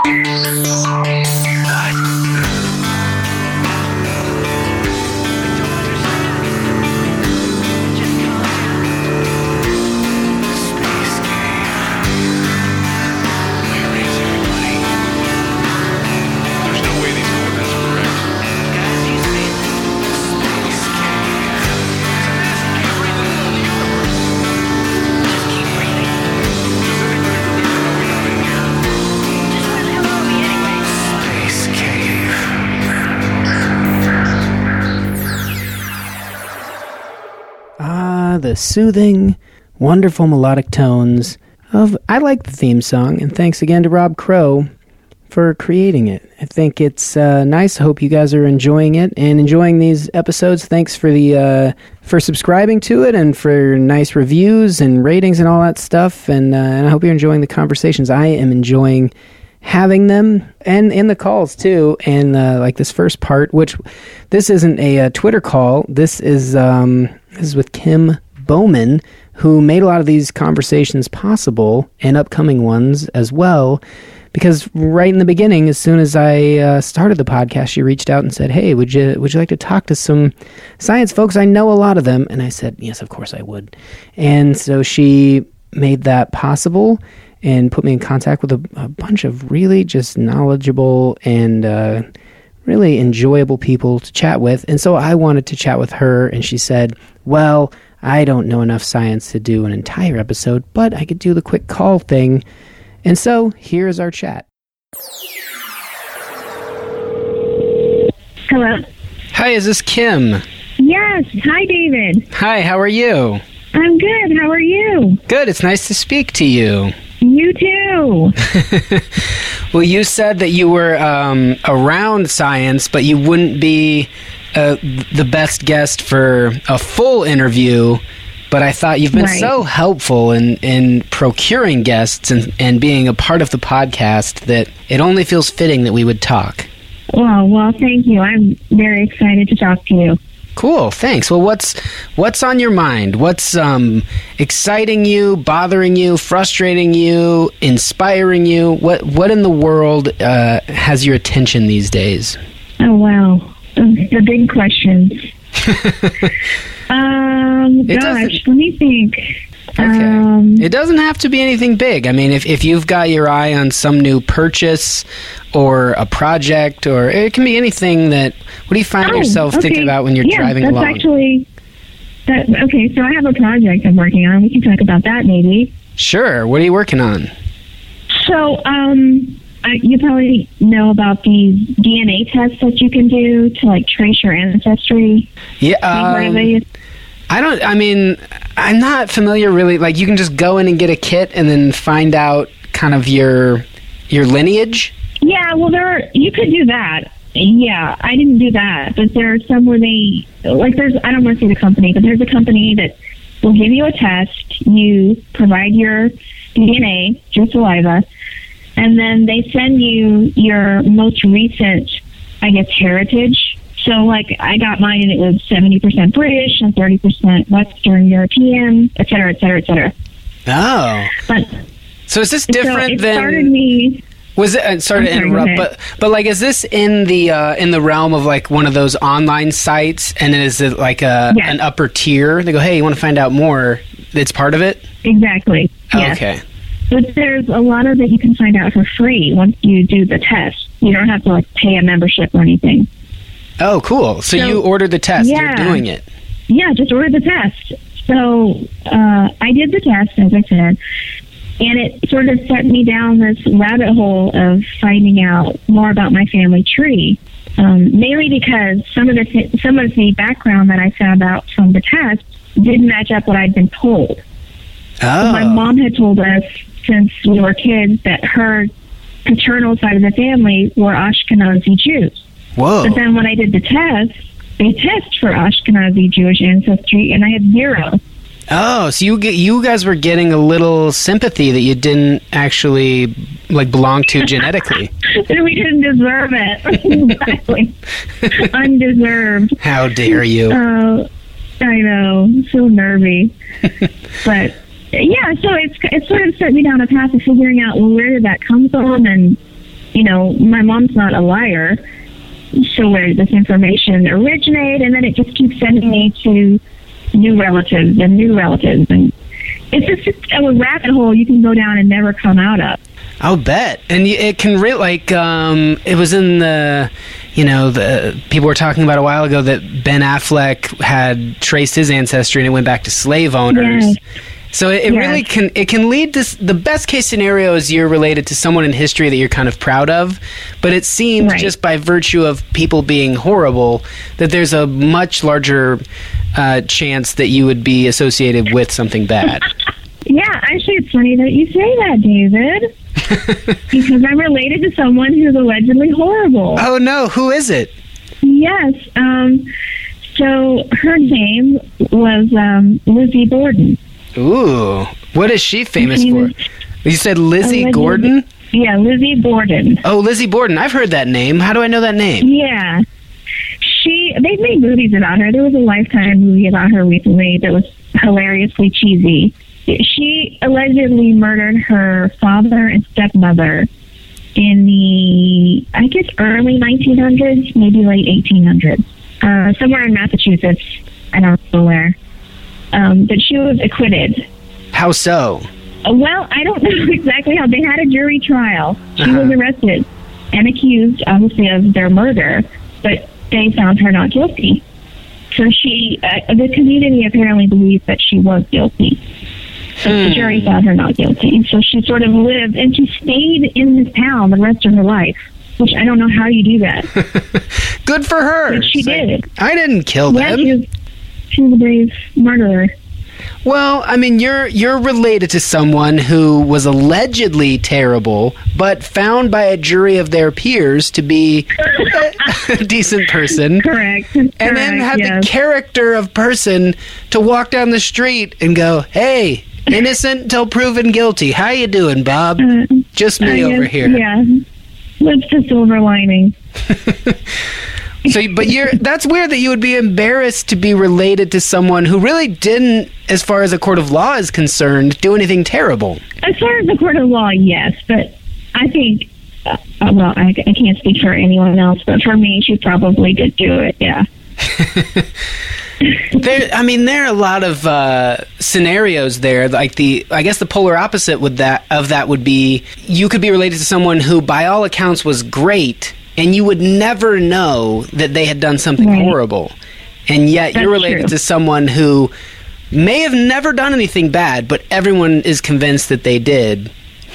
The soothing, wonderful melodic tones of I like the theme song, and thanks again to Rob Crow for creating it. I think it's nice. I hope you guys are enjoying it and enjoying these episodes. Thanks for for subscribing to it and for nice reviews and ratings and all that stuff, and I hope you're enjoying the conversations. I am enjoying having them, and in the calls too, and like this first part, which this isn't a Twitter call. This is with Kim Bowman, who made a lot of these conversations possible, and upcoming ones as well, because right in the beginning, as soon as I started the podcast, she reached out and said, "Hey, would you like to talk to some science folks? I know a lot of them." And I said, "Yes, of course I would." And so she made that possible and put me in contact with a bunch of really just knowledgeable and really enjoyable people to chat with. And so I wanted to chat with her, and she said, "Well, I don't know enough science to do an entire episode, but I could do the quick call thing." And so here's our chat. Hello? Hi, is this Kim? Yes. Hi, David. Hi, how are you? I'm good. How are you? Good, it's nice to speak to you. You too. Well, you said that you were around science, but you wouldn't be the best guest for a full interview. But I thought you've been so helpful in procuring guests and being a part of the podcast that it only feels fitting that we would talk. Well, thank you. I'm very excited to talk to you. Cool, thanks. Well, what's on your mind? What's exciting you, bothering you, frustrating you, inspiring you? What in the world has your attention these days? Oh, wow. The big questions. Gosh, let me think. Okay. It doesn't have to be anything big. I mean, if you've got your eye on some new purchase or a project, or it can be anything that... What do you find yourself thinking about when you're driving along? Okay, so I have a project I'm working on. We can talk about that maybe. Sure. What are you working on? So, you probably know about these DNA tests that you can do to, like, trace your ancestry. Yeah, I'm not familiar really. Like, you can just go in and get a kit and then find out kind of your lineage? Yeah, well, you could do that. Yeah, I didn't do that. But there are some where I don't want to say the company, but there's a company that will give you a test. You provide your DNA, your saliva, and then they send you your most recent, I guess, heritage. So, like, I got mine, and it was 70% British and 30% Western European, et cetera, et cetera, et cetera. Oh. So is this different than... started me... Was it? Sorry to interrupt, but like, is this in the realm of like one of those online sites? And is it like an upper tier? They go, "Hey, you want to find out more?" It's part of it. Exactly. Oh, yes. okay. But there's a lot of it you can find out for free once you do the test. You don't have to like pay a membership or anything. Oh, cool. So you ordered the test. Yeah. You're doing it. Yeah, just ordered the test. So I did the test, as I said. And it sort of set me down this rabbit hole of finding out more about my family tree, mainly because some of the background that I found out from the test didn't match up what I'd been told. Oh. So my mom had told us since we were kids that her paternal side of the family were Ashkenazi Jews. Whoa. But then when I did the test, they test for Ashkenazi Jewish ancestry, and I had 0. Oh, so you guys were getting a little sympathy that you didn't actually like belong to genetically. We didn't deserve it. Exactly. Undeserved. How dare you? I know. So nervy. But yeah, so it's sort of set me down a path of figuring out where did that come from and my mom's not a liar. So where did this information originate? And then it just keeps sending me to new relatives. And it's just a rabbit hole you can go down and never come out of. I'll bet. And it can it was in the people were talking about a while ago that Ben Affleck had traced his ancestry and it went back to slave owners. Yes. So it really can lead to, the best case scenario is you're related to someone in history that you're kind of proud of, but it seems just by virtue of people being horrible that there's a much larger chance that you would be associated with something bad. Yeah, actually it's funny that you say that, David, because I'm related to someone who's allegedly horrible. Oh no, who is it? Yes, so her name was Lizzie Borden. Ooh, what is she famous for? You said Lizzie Gordon? Yeah, Lizzie Borden. Oh, Lizzie Borden. I've heard that name. How do I know that name? Yeah. They've made movies about her. There was a Lifetime movie about her recently that was hilariously cheesy. She allegedly murdered her father and stepmother in the, I guess, early 1900s, maybe late 1800s. Somewhere in Massachusetts. I don't know where. But she was acquitted. How so? Well, I don't know exactly how. They had a jury trial. She was arrested and accused, obviously, of their murder, but they found her not guilty. So the community apparently believes that she was guilty. But the jury found her not guilty. So she sort of lived, and she stayed in this town the rest of her life, which I don't know how you do that. Good for her. But she did. I didn't kill them. She was a brave murderer. Well, I mean, you're related to someone who was allegedly terrible, but found by a jury of their peers to be a decent person. Correct. And then had the character of person to walk down the street and go, "Hey, innocent till proven guilty. How you doing, Bob? Just me over here." Yeah, that's the silver lining. So, but that's weird that you would be embarrassed to be related to someone who really didn't, as far as a court of law is concerned, do anything terrible. As far as the court of law, yes, but I think, I can't speak for anyone else, but for me, she probably did do it, yeah. There are a lot of scenarios there. Like I guess the polar opposite of that would be you could be related to someone who, by all accounts, was great, and you would never know that they had done something horrible. And yet you're related to someone who may have never done anything bad, but everyone is convinced that they did.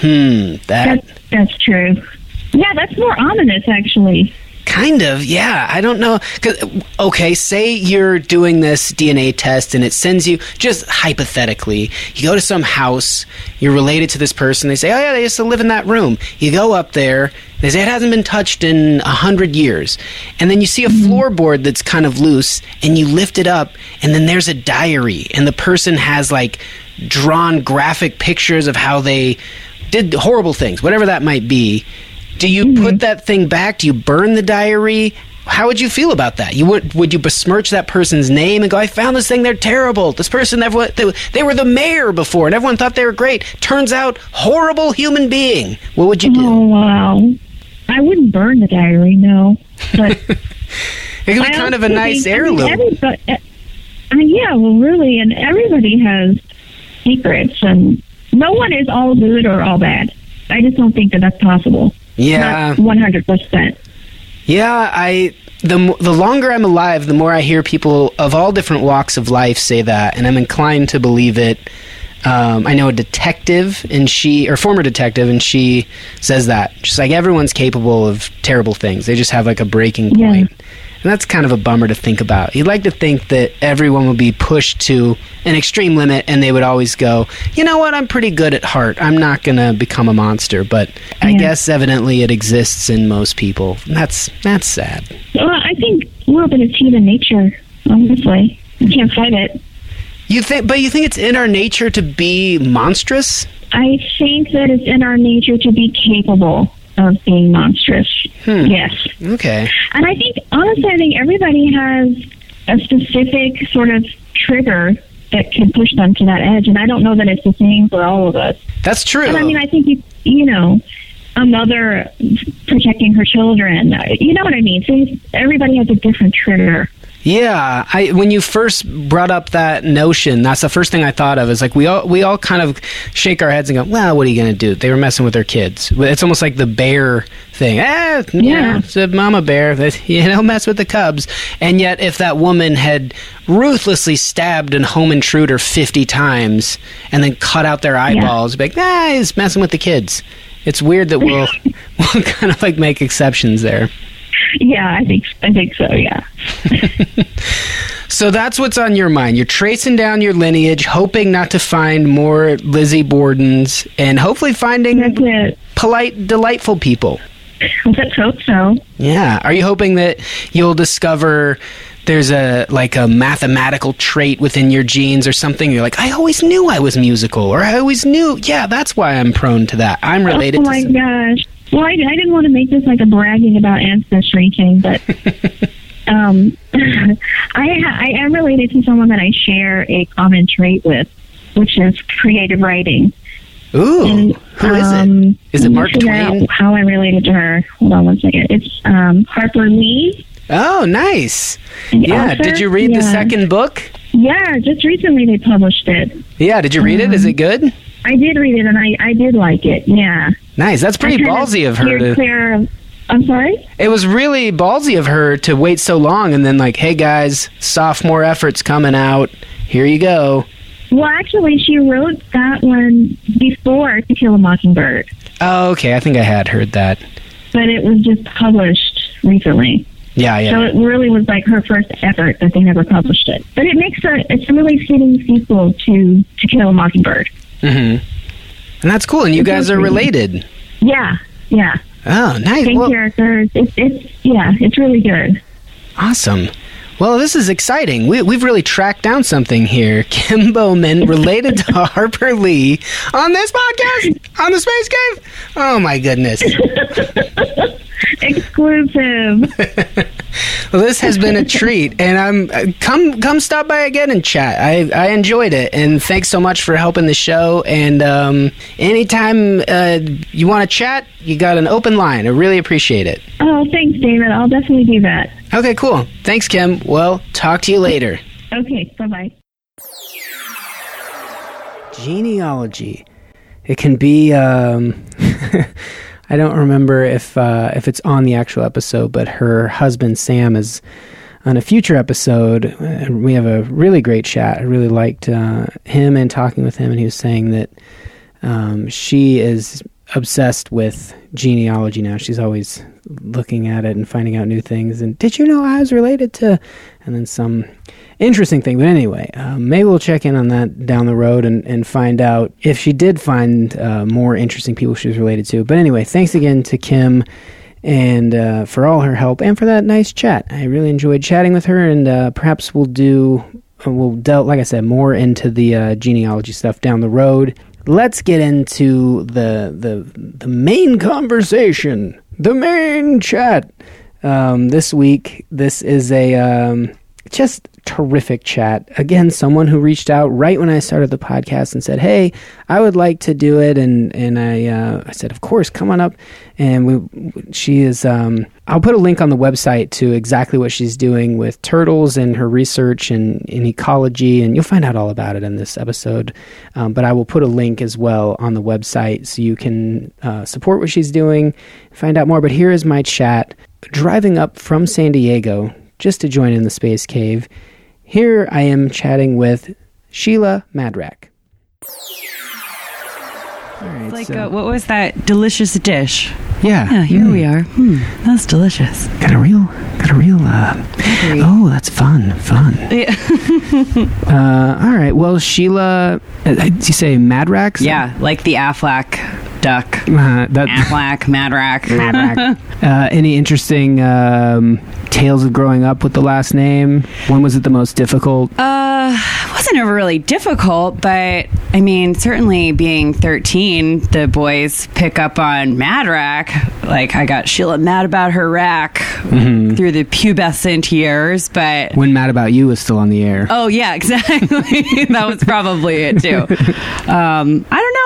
That's true. Yeah, that's more ominous, actually. Kind of, yeah. I don't know. Okay, say you're doing this DNA test and it sends you, just hypothetically, you go to some house, you're related to this person, they say, oh yeah, they used to live in that room. You go up there, they say it hasn't been touched in 100 years. And then you see a floorboard that's kind of loose, and you lift it up, and then there's a diary, and the person has like drawn graphic pictures of how they did horrible things, whatever that might be. Do you put that thing back? Do you burn the diary? How would you feel about that? Would you besmirch that person's name and go, I found this thing, they're terrible. This person, they were the mayor before, and everyone thought they were great. Turns out, horrible human being. What would you do? Oh, wow. I wouldn't burn the diary, no. But it could be kind of a nice heirloom. Yeah, well, really, and everybody has secrets, and no one is all good or all bad. I just don't think that that's possible. Yeah. Not 100%. Yeah, the longer I'm alive, the more I hear people of all different walks of life say that, and I'm inclined to believe it. I know a detective, former detective, and she says that. She's like, everyone's capable of terrible things. They just have like a breaking point. And that's kind of a bummer to think about. You'd like to think that everyone would be pushed to an extreme limit and they would always go, you know what, I'm pretty good at heart. I'm not going to become a monster. But I guess evidently it exists in most people. That's sad. Well, I think a little bit of human nature, honestly. You can't fight it. But you think it's in our nature to be monstrous? I think that it's in our nature to be capable of being monstrous. Yes. Okay. And I think, honestly, everybody has a specific sort of trigger that can push them to that edge. And I don't know that it's the same for all of us. That's true. And I mean, I think, you know, a mother protecting her children. You know what I mean? So everybody has a different trigger. Yeah, when you first brought up that notion, that's the first thing I thought of. Is like we all kind of shake our heads and go, "Well, what are you going to do? They were messing with their kids." It's almost like the bear thing. Yeah, it's a mama bear. Mess with the cubs. And yet, if that woman had ruthlessly stabbed a home intruder 50 times and then cut out their eyeballs, be like, he's messing with the kids. It's weird that we'll kind of like make exceptions there. Yeah, I think so, yeah. So that's what's on your mind. You're tracing down your lineage, hoping not to find more Lizzie Bordens, and hopefully finding polite, delightful people. Let's hope so. Yeah. Are you hoping that you'll discover there's a mathematical trait within your genes or something? You're like, I always knew I was musical, or I always knew, that's why I'm prone to that. I'm related to... Oh, my gosh. Well, I didn't want to make this like a bragging about ancestry thing, but I am related to someone that I share a common trait with, which is creative writing. Ooh, and, who is it? Is it Mark Twain? How I related to her. Hold on one second. It's Harper Lee. Oh, nice. Yeah, author. Did you read the second book? Yeah, just recently they published it. Yeah, did you read it? Is it good? I did read it, and I did like it, yeah. Nice. That's pretty ballsy of her to... I'm sorry? It was really ballsy of her to wait so long and then like, hey guys, sophomore effort's coming out. Here you go. Well, actually, she wrote that one before To Kill a Mockingbird. Oh, okay. I think I had heard that. But it was just published recently. Yeah. So it really was like her first effort that they never published it. But it's a really fitting sequel to Kill a Mockingbird. Mm-hmm. And that's cool. And you guys are related. Yeah. Oh, nice. Same characters. It's really good. Awesome. Well, this is exciting. We've really tracked down something here. Kim Bowman, related to Harper Lee, on this podcast, on the Space Cave. Oh, my goodness. Exclusive. Well, this has been a treat, and come stop by again and chat. I enjoyed it, and thanks so much for helping the show. And anytime you want to chat, you got an open line. I really appreciate it. Oh, thanks, David. I'll definitely do that. Okay, cool. Thanks, Kim. Well, talk to you later. Okay, bye-bye. Genealogy. It can be... I don't remember if it's on the actual episode, but her husband Sam is on a future episode. We have a really great chat. I really liked him and talking with him, and he was saying that she is obsessed with genealogy now. She's always looking at it and finding out new things. And did you know I was related to... And then some interesting thing. But anyway, maybe we'll check in on that down the road and find out if she did find more interesting people she was related to. But anyway, thanks again to Kim and for all her help and for that nice chat. I really enjoyed chatting with her, and perhaps we'll delve, like I said, more into the genealogy stuff down the road. Let's get into the main conversation, the main chat. This week, this is a just terrific chat. Again, someone who reached out right when I started the podcast and said, hey, I would like to do it. And I said, of course, come on up. And she is, I'll put a link on the website to exactly what she's doing with turtles and her research and in ecology. And you'll find out all about it in this episode. But I will put a link as well on the website so you can support what she's doing, find out more. But here is my chat driving up from San Diego just to join in the Space Cave. Here I am chatting with Sheila Madrak. All right, it's like, what was that delicious dish? Yeah, here we are. That's delicious. Got a real. Oh, that's fun. Yeah. All right. Well, Sheila, did you say Madrak? Yeah, like the Aflac duck. Aflac, Madrak. Any interesting tales of growing up with the last name? When was it the most difficult? It wasn't ever really difficult, but I mean, certainly being 13, the boys pick up on Madrak. Like, I got Sheila mad about her rack through the pubescent years, but... When Mad About You was still on the air. Oh, yeah, exactly. That was probably it, too. I don't know.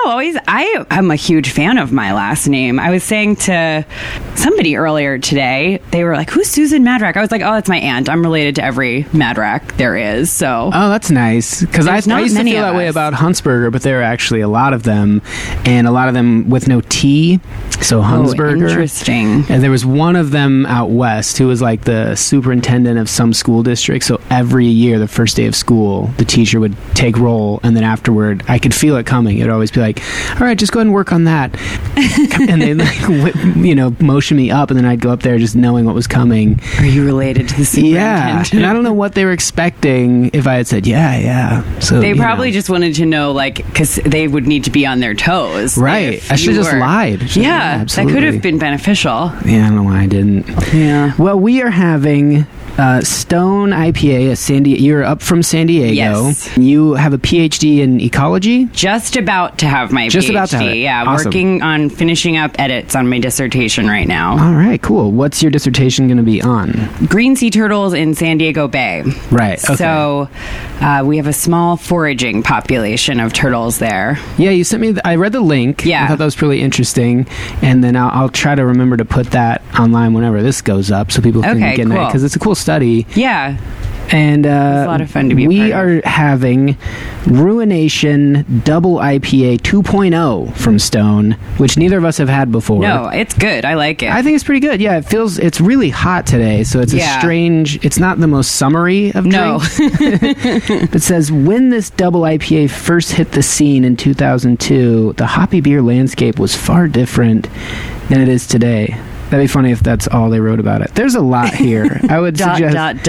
always, I am a huge fan of my last name. I was saying to somebody earlier today, they were like, who's Susan Madrak? I was like, oh, it's my aunt. I'm related to every Madrak there is. So, oh, that's nice. Because I used to feel that way about Huntsberger, but there are actually a lot of them, and a lot of them with no T. So Huntsberger. Oh, interesting. And there was one of them out west who was like the superintendent of some school district. So every year, the first day of school, the teacher would take roll, and then afterward, I could feel it coming. It would always be like, all right, just go ahead and work on that. And they'd like, motion me up, and then I'd go up there just knowing what was coming. Are you related to the superintendent? Yeah, and I don't know what they were expecting if I had said, yeah. So they probably just wanted to know, like, because they would need to be on their toes. Right. I should have just lied. Yeah, that could have been beneficial. Yeah, I don't know why I didn't. Yeah. Well, we are having Stone IPA, you're up from San Diego. Yes. You have a PhD in ecology? Just about to have my Just PhD. about to have it. Yeah, Awesome. working on finishing up edits on my dissertation right now. All right, cool. What's your dissertation going to be on? Green sea turtles in San Diego Bay. Right, okay. So we have a small foraging population of turtles there. Yeah, you sent me, I read the link. Yeah. I thought that was really interesting. And then I'll try to remember to put that online whenever this goes up so people can get in it. Cool. Because it's a cool study. Yeah. And it's a lot of fun to be a we part of. are having Ruination Double IPA 2.0 from Stone, which neither of us have had before. No, it's good. I like it. I think it's pretty good. Yeah, it's really hot today, so it's a strange, it's not the most summery of drinks. It says, when this double IPA first hit the scene in 2002, the hoppy beer landscape was far different than it is today. That'd be funny if that's all they wrote about it. There's a lot here. I would suggest...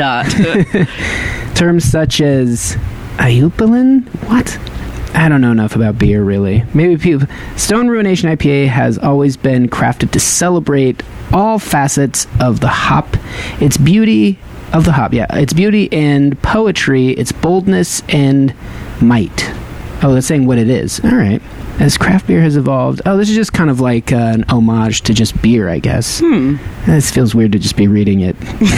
terms such as Iupilin? What? I don't know enough about beer, really. Maybe people... Stone Ruination IPA has always been crafted to celebrate all facets of the hop. Its beauty of the hop, its beauty and poetry, its boldness and might. Oh, that's saying what it is. All right. As craft beer has evolved... Oh, this is just kind of like an homage to just beer, I guess. This feels weird to just be reading it.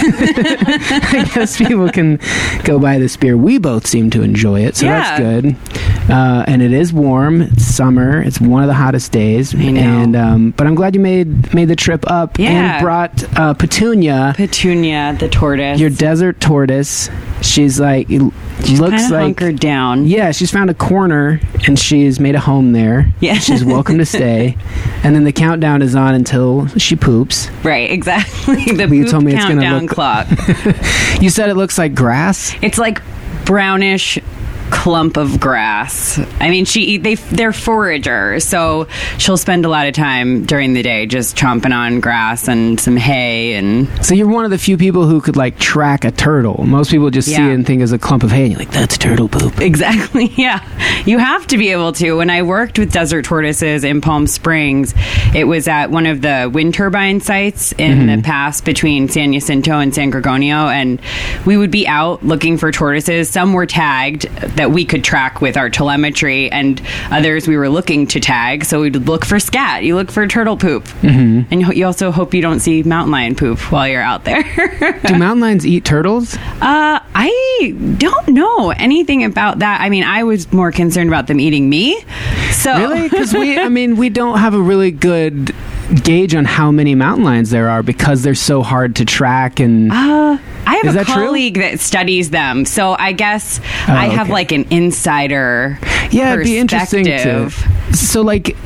I guess people can go buy this beer. We both seem to enjoy it, so that's good. And it is warm. It's summer. It's one of the hottest days. I know. And, but I'm glad you made the trip up and brought Petunia. Petunia, the tortoise. Your desert tortoise. She's like... She's looks kind of like hunkered down. Yeah, she's found a corner and she's made a home there. Yeah. She's welcome to stay. And then the countdown is on until she poops. Right, exactly. The You poop told me it's gonna countdown look- clock. You said it looks like grass? It's like brownish clump of grass. I mean, they're foragers, so she'll spend a lot of time during the day just chomping on grass and some hay. And So you're one of the few people who could like track a turtle. Most people just see it and think it's a clump of hay and you're like, that's turtle poop. Exactly, yeah. You have to be able to. When I worked with desert tortoises in Palm Springs, it was at one of the wind turbine sites in the pass between San Jacinto and San Gorgonio, and we would be out looking for tortoises. Some were tagged that we could track with our telemetry, and others we were looking to tag, so we'd look for scat, you look for turtle poop, and you also hope you don't see mountain lion poop while you're out there. Do mountain lions eat turtles? I don't know anything about that. I mean, I was more concerned about them eating me. So Really? Because we don't have a really good gauge on how many mountain lions there are because they're so hard to track. And I have Is a that true? colleague that studies them, so I guess I have okay. like an insider it'd be interesting to. perspective. So, like,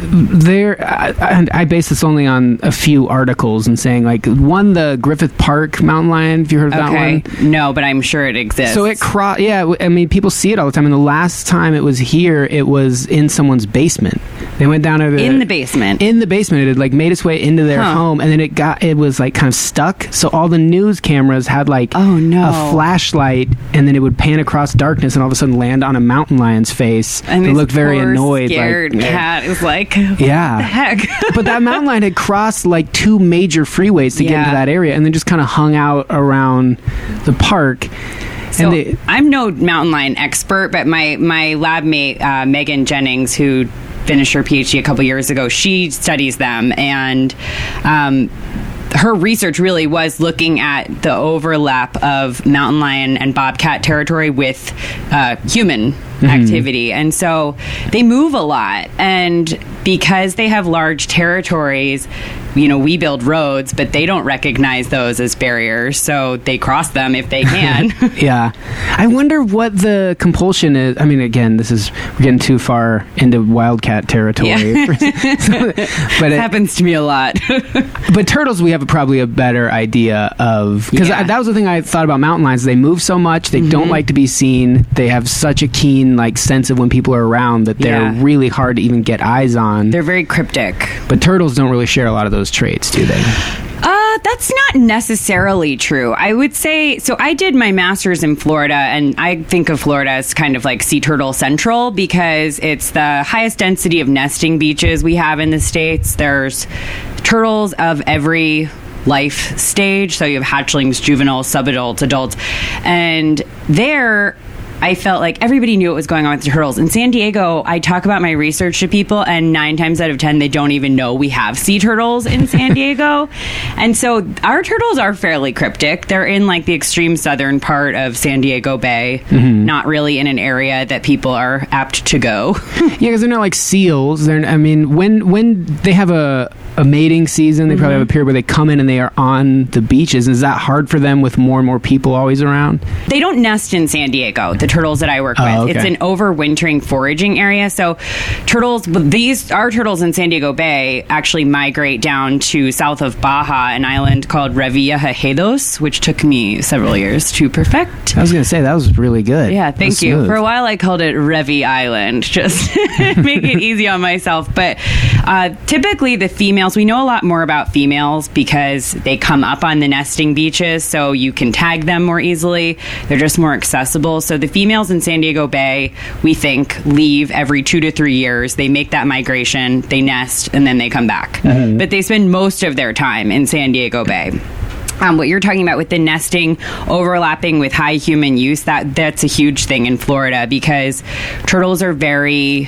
I base this only on a few articles and saying, like, one, the Griffith Park mountain lion. Have you heard of that one? No, but I'm sure it exists. So I mean, people see it all the time. And the last time it was here, it was in someone's basement. They went down to in the basement. In the basement, it had like made its way into their home, and then it was like kind of stuck. So all the news cameras had like a flashlight, and then it would pan across darkness, and all of a sudden land on a mountain lion's face. And it looked very annoyed. Scared like, cat is like, yeah, what the heck? But that mountain lion had crossed like two major freeways to get into that area, and then just kind of hung out around the park. So I'm no mountain lion expert, but my lab mate Megan Jennings, who finished her PhD a couple years ago, she studies them, and her research really was looking at the overlap of mountain lion and bobcat territory with human activity. And so they move a lot. And because they have large territories, we build roads, but they don't recognize those as barriers, so they cross them if they can. Yeah. I wonder what the compulsion is. I mean, again, we're getting too far into wildcat territory. Yeah. But it happens to me a lot. But turtles, we have probably a better idea of, because that was the thing I thought about mountain lions. They move so much. They don't like to be seen. They have such a keen sense of when people are around that they're really hard to even get eyes on. They're very cryptic. But turtles don't really share a lot of those traits, do they? That's not necessarily true. I would say, so I did my master's in Florida, and I think of Florida as kind of like sea turtle central because it's the highest density of nesting beaches we have in the States. There's turtles of every life stage. So you have hatchlings, juveniles, subadults, adults. And there, I felt like everybody knew what was going on with the turtles. In San Diego, I talk about my research to people, and 9 times out of 10, they don't even know we have sea turtles in San Diego. And so our turtles are fairly cryptic. They're in the extreme southern part of San Diego Bay, not really in an area that people are apt to go. Yeah, because they're not like seals. When they have a mating season, they probably have a period where they come in and they are on the beaches. Is that hard for them with more and more people always around? They don't nest in San Diego, the turtles that I work with. Okay. It's an overwintering foraging area. So our turtles in San Diego Bay actually migrate down to south of Baja, an island called Revillagigedos, which took me several years to perfect. I was going to say, that was really good. Yeah, thank you. For a while, I called it Revi Island, just make it easy on myself. But typically the females, we know a lot more about females because they come up on the nesting beaches, so you can tag them more easily. They're just more accessible. So the females in San Diego Bay, we think, leave every 2 to 3 years. They make that migration, they nest, and then they come back. But they spend most of their time in San Diego Bay. What you're talking about with the nesting overlapping with high human use, that's a huge thing in Florida because turtles are very...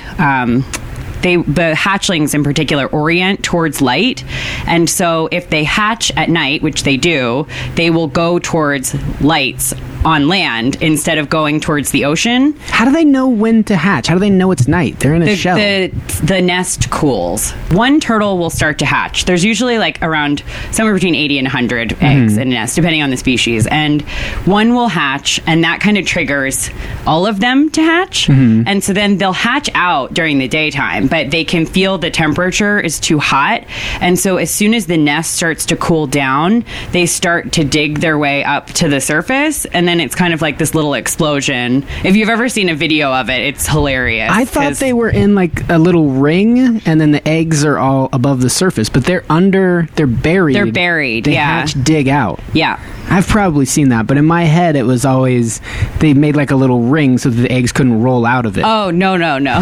the hatchlings in particular orient towards light. And so if they hatch at night, which they do, they will go towards lights on land instead of going towards the ocean. How do they know when to hatch? How do they know it's night? They're in a shell. The nest cools. One turtle will start to hatch. There's usually around somewhere between 80 and 100 eggs in a nest, depending on the species. And one will hatch, and that kind of triggers all of them to hatch. And so then they'll hatch out during the daytime, but they can feel the temperature is too hot. And so as soon as the nest starts to cool down, they start to dig their way up to the surface. And then it's kind of like this little explosion. If you've ever seen a video of it, it's hilarious. I thought they were in a little ring, and then the eggs are all above the surface, but they're buried. They're buried, they hatch, dig out. Yeah. I've probably seen that, but in my head it was always they made a little ring so that the eggs couldn't roll out of it. Oh, no.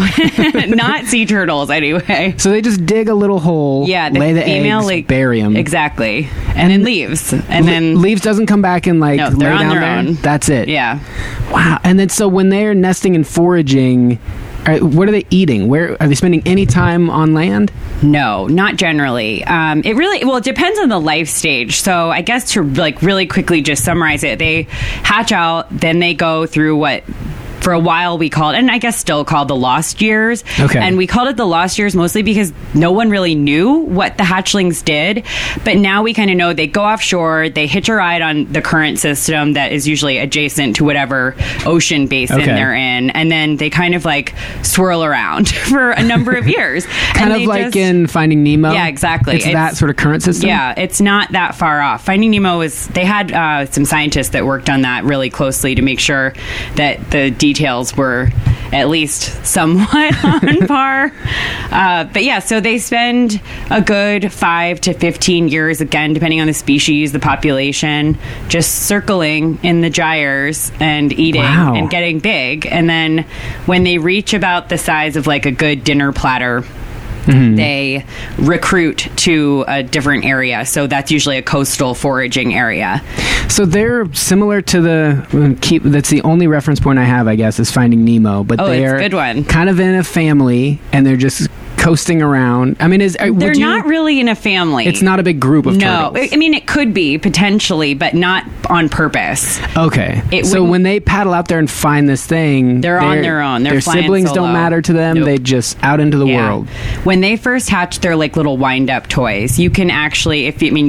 Not sea turtles, anyway. So they just dig a little hole, lay the female, eggs, bury them. Exactly. And then leaves. And then... Leaves doesn't come back and no, they're lay on down their there? own. That's it. Yeah. Wow. And then so when they're nesting and foraging... what are they eating? Where are they spending any time on land? No, not generally. It depends on the life stage. So I guess to really quickly just summarize it, they hatch out, then they go through what for a while we called, and I guess still called, the lost years. Okay. And we called it the lost years mostly because no one really knew what the hatchlings did. But now we kind of know they go offshore, they hitch a ride on the current system that is usually adjacent to whatever ocean basin they're in. And then they kind of swirl around for a number of years. Kind of like in Finding Nemo? Yeah, exactly. It's that sort of current system? Yeah, it's not that far off. Finding Nemo they had some scientists that worked on that really closely to make sure that the details were at least somewhat on par. But yeah, so they spend a good 5 to 15 years, again, depending on the species, the population, just circling in the gyres and eating and getting big. And then when they reach about the size of a good dinner platter, they recruit to a different area. So that's usually a coastal foraging area. So they're similar to that's the only reference point I have, I guess, is Finding Nemo. But they're it's a good one. Kind of in a family, and they're just coasting around. I mean, they're not really in a family. It's not a big group of turtles. No, I mean, it could be potentially, but not on purpose. Okay. So when they paddle out there and find this thing, they're on their own. They're their flying siblings solo. don't matter to them. Nope. They just out into the world. When they first hatch, they're like little wind-up toys. You can actually,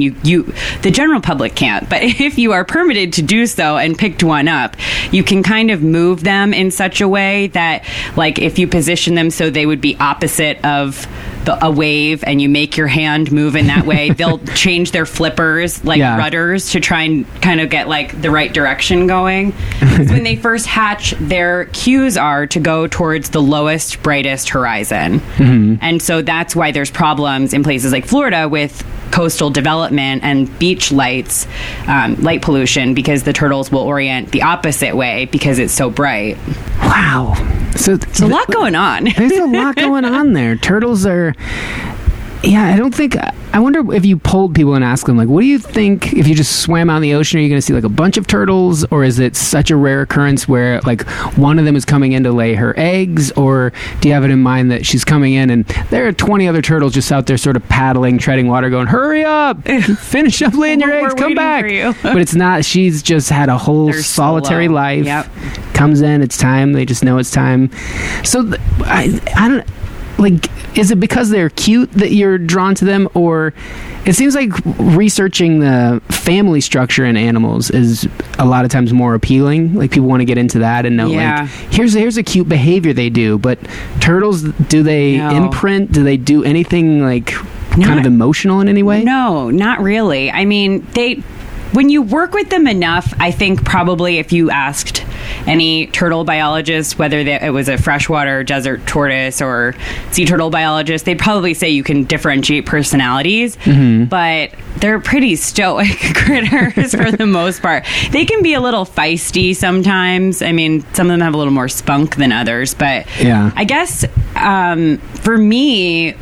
the general public can't, but if you are permitted to do so and picked one up, you can kind of move them in such a way that, like, if you position them so they would be opposite of a wave and you make your hand move in that way, they'll change their flippers, like rudders, to try and kind of get like the right direction going. When they first hatch, their cues are to go towards the lowest, brightest horizon. And so that's why there's problems in places like Florida with coastal development and beach lights, light pollution, because the turtles will orient the opposite way because it's so bright. Wow. So there's a lot going on. There's a lot going on there. Turtles are... Yeah, I wonder if you polled people and asked them, like, what do you think if you just swam out in the ocean? Are you going to see, like, a bunch of turtles? Or is it such a rare occurrence where, like, one of them is coming in to lay her eggs? Or do you have it in mind that she's coming in and there are 20 other turtles just out there sort of paddling, treading water, going, hurry up! Finish up laying your eggs, come back! But it's not. She's just had a whole solitary life. Yep. Comes in, it's time. They just know it's time. So, I don't... Like, is it because they're cute that you're drawn to them, or it seems like researching the family structure in animals is a lot of times more appealing. Like, people want to get into that and know, like, here's a cute behavior they do. But turtles, do they imprint? Do they do anything, like, kind of emotional in any way? No, not really. I mean, when you work with them enough, I think probably if you asked any turtle biologist, whether it was a freshwater desert tortoise or sea turtle biologist, they'd probably say you can differentiate personalities, but they're pretty stoic critters for the most part. They can be a little feisty sometimes. I mean, some of them have a little more spunk than others, but I guess for me,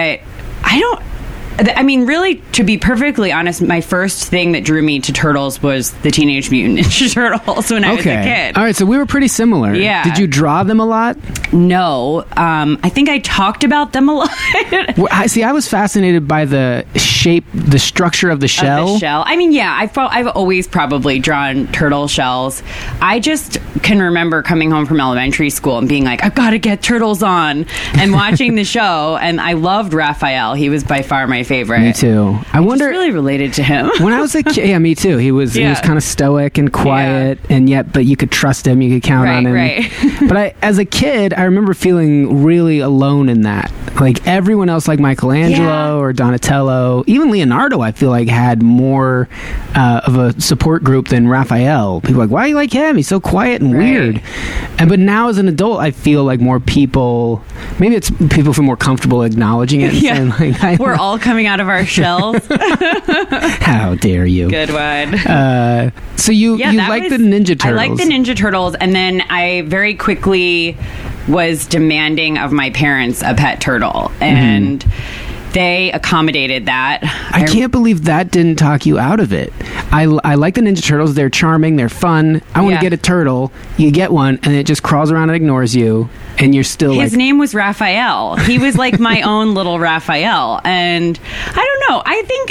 really, to be perfectly honest, my first thing that drew me to turtles was the Teenage Mutant Ninja Turtles when I was a kid. All right, so we were pretty similar. Yeah. Did you draw them a lot? No. I think I talked about them a lot. Well, I was fascinated by the shape, the structure of the shell. I mean, I've always probably drawn turtle shells. I just can remember coming home from elementary school and being like, I've got to get turtles on, and watching the show, and I loved Raphael. He was by far my favorite. Me too. I wonder. Just really related to him. When I was a kid, yeah, me too. He was kind of stoic and quiet, but you could trust him. You could count on him. Right. But as a kid, I remember feeling really alone in that. Like, everyone else, like Michelangelo or Donatello, even Leonardo, I feel like had more of a support group than Raphael. People are like, why do you like him? He's so quiet and weird. But now as an adult, I feel like more people, maybe it's people feel more comfortable acknowledging it. And saying, like, we're all coming out of our shells. How dare you? Good one. So you like the Ninja Turtles. I like the Ninja Turtles, and then I very quickly was demanding of my parents a pet turtle, and they accommodated that. I can't believe that didn't talk you out of it. I like the Ninja Turtles. They're charming. They're fun. I want to get a turtle. You get one, and it just crawls around and ignores you, and you're still His name was Raphael. He was like my own little Raphael, and I don't know.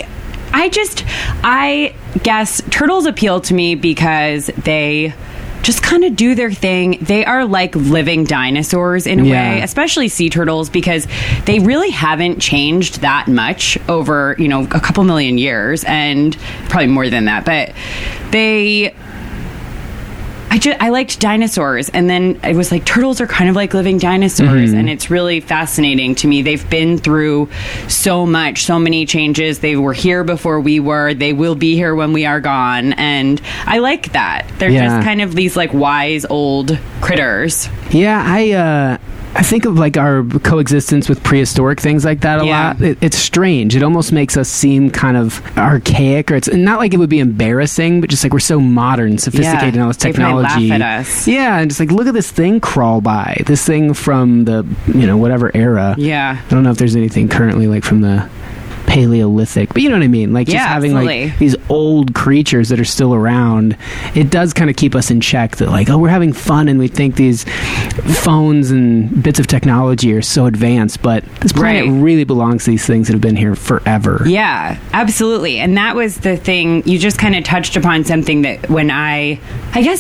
I guess turtles appeal to me because they just kind of do their thing. They are like living dinosaurs in a way, especially sea turtles, because they really haven't changed that much over, a couple million years, and probably more than that. But I liked dinosaurs, and then it was like turtles are kind of like living dinosaurs, and it's really fascinating to me. They've been through so many changes. They were here before we were. They will be here when we are gone, and I like that. They're just kind of these like wise old critters. Yeah, I think of like our coexistence with prehistoric things like that a lot. It's strange. It almost makes us seem kind of archaic, or it's not like it would be embarrassing, but just like we're so modern, sophisticated in all this technology. They might laugh at us. Yeah, and just like, look at this thing crawl by. This thing from the, whatever era. Yeah. I don't know if there's anything currently like from the Paleolithic, but you know what I mean? Like just having absolutely. like these old creatures that are still around, it does kind of keep us in check that like, oh, we're having fun and we think these phones and bits of technology are so advanced, but this planet really belongs to these things that have been here forever. Yeah, absolutely. And that was the thing. You just kind of touched upon something that when I guess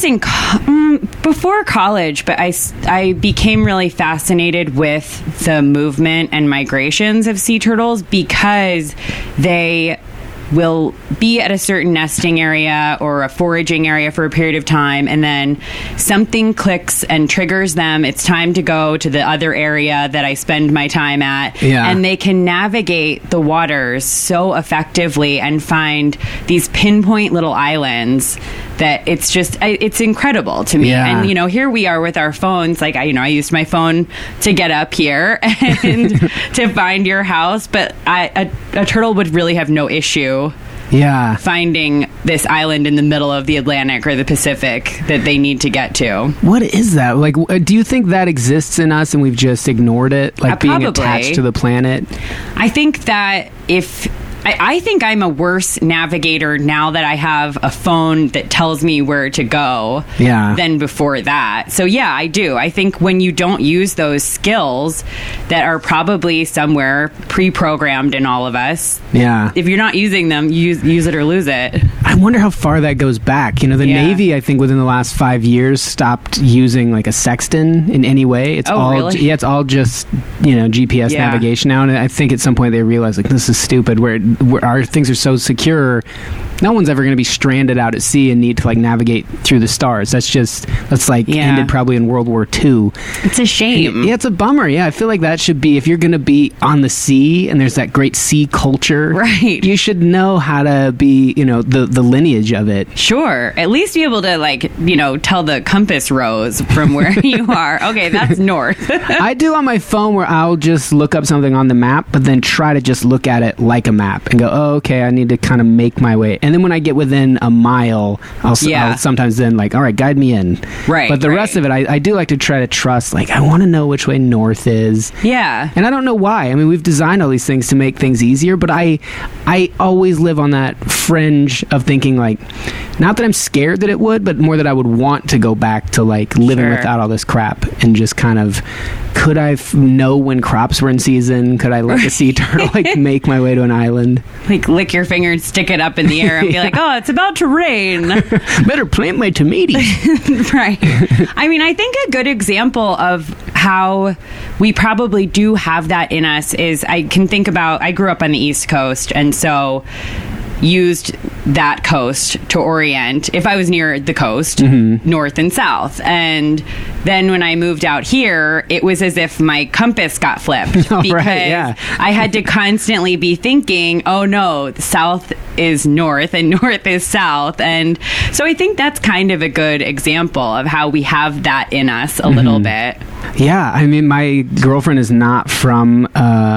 before college, but I became really fascinated with the movement and migrations of sea turtles because they will be at a certain nesting area or a foraging area for a period of time, and then something clicks and triggers them. It's time to go to the other area that I spend my time at. Yeah. And they can navigate the waters so effectively and find these pinpoint little islands that it's just, it's incredible to me. Yeah. And, you know, here we are with our phones. Like, I used my phone to get up here and to find your house, but a turtle would really have no issue finding this island in the middle of the Atlantic or the Pacific that they need to get to. What is that? Like, do you think that exists in us and we've just ignored it? Like being attached to the planet? I think that I think I'm a worse navigator now that I have a phone that tells me where to go than before that. So yeah, I do. I think when you don't use those skills that are probably somewhere pre-programmed in all of us, if you're not using them, use it or lose it. I wonder how far that goes back. You know, the Navy, I think within the last 5 years, stopped using like a sextant in any way. It's all really? Yeah, it's all just, you know, GPS navigation now. And I think at some point they realized like this is stupid. Where our things are so secure, no one's ever going to be stranded out at sea and need to like navigate through the stars. That's like ended probably in World War II. It's a shame. Yeah, it's a bummer. Yeah, I feel like that should be, if you're going to be on the sea and there's that great sea culture, right? You should know how to be, you know, the lineage of it. Sure, at least be able to like, you know, tell the compass rose from where you are. Okay, that's north. I do on my phone where I'll just look up something on the map, but then try to just look at it like a map and go, oh, okay, I need to kind of make my way. And then when I get within a mile, I'll sometimes then like, all right, guide me in. Right. But the rest of it, I do like to try to trust, like, I want to know which way north is. Yeah. And I don't know why. I mean, we've designed all these things to make things easier, but I always live on that fringe of thinking, like, not that I'm scared that it would, but more that I would want to go back to, like, living without all this crap and just kind of, could I know when crops were in season? Could I let the sea turtle, like, make my way to an island? Like, lick your finger and stick it up in the air and be like, oh, it's about to rain. Better plant my tomatoes. Right. I mean, I think a good example of how we probably do have that in us is, I can think about, I grew up on the East Coast, and so used that coast to orient if I was near the coast, north and south. And then when I moved out here, it was as if my compass got flipped because I had to constantly be thinking, oh no, south is north and north is south. And so I think that's kind of a good example of how we have that in us a little bit. Yeah, I mean, my girlfriend is not from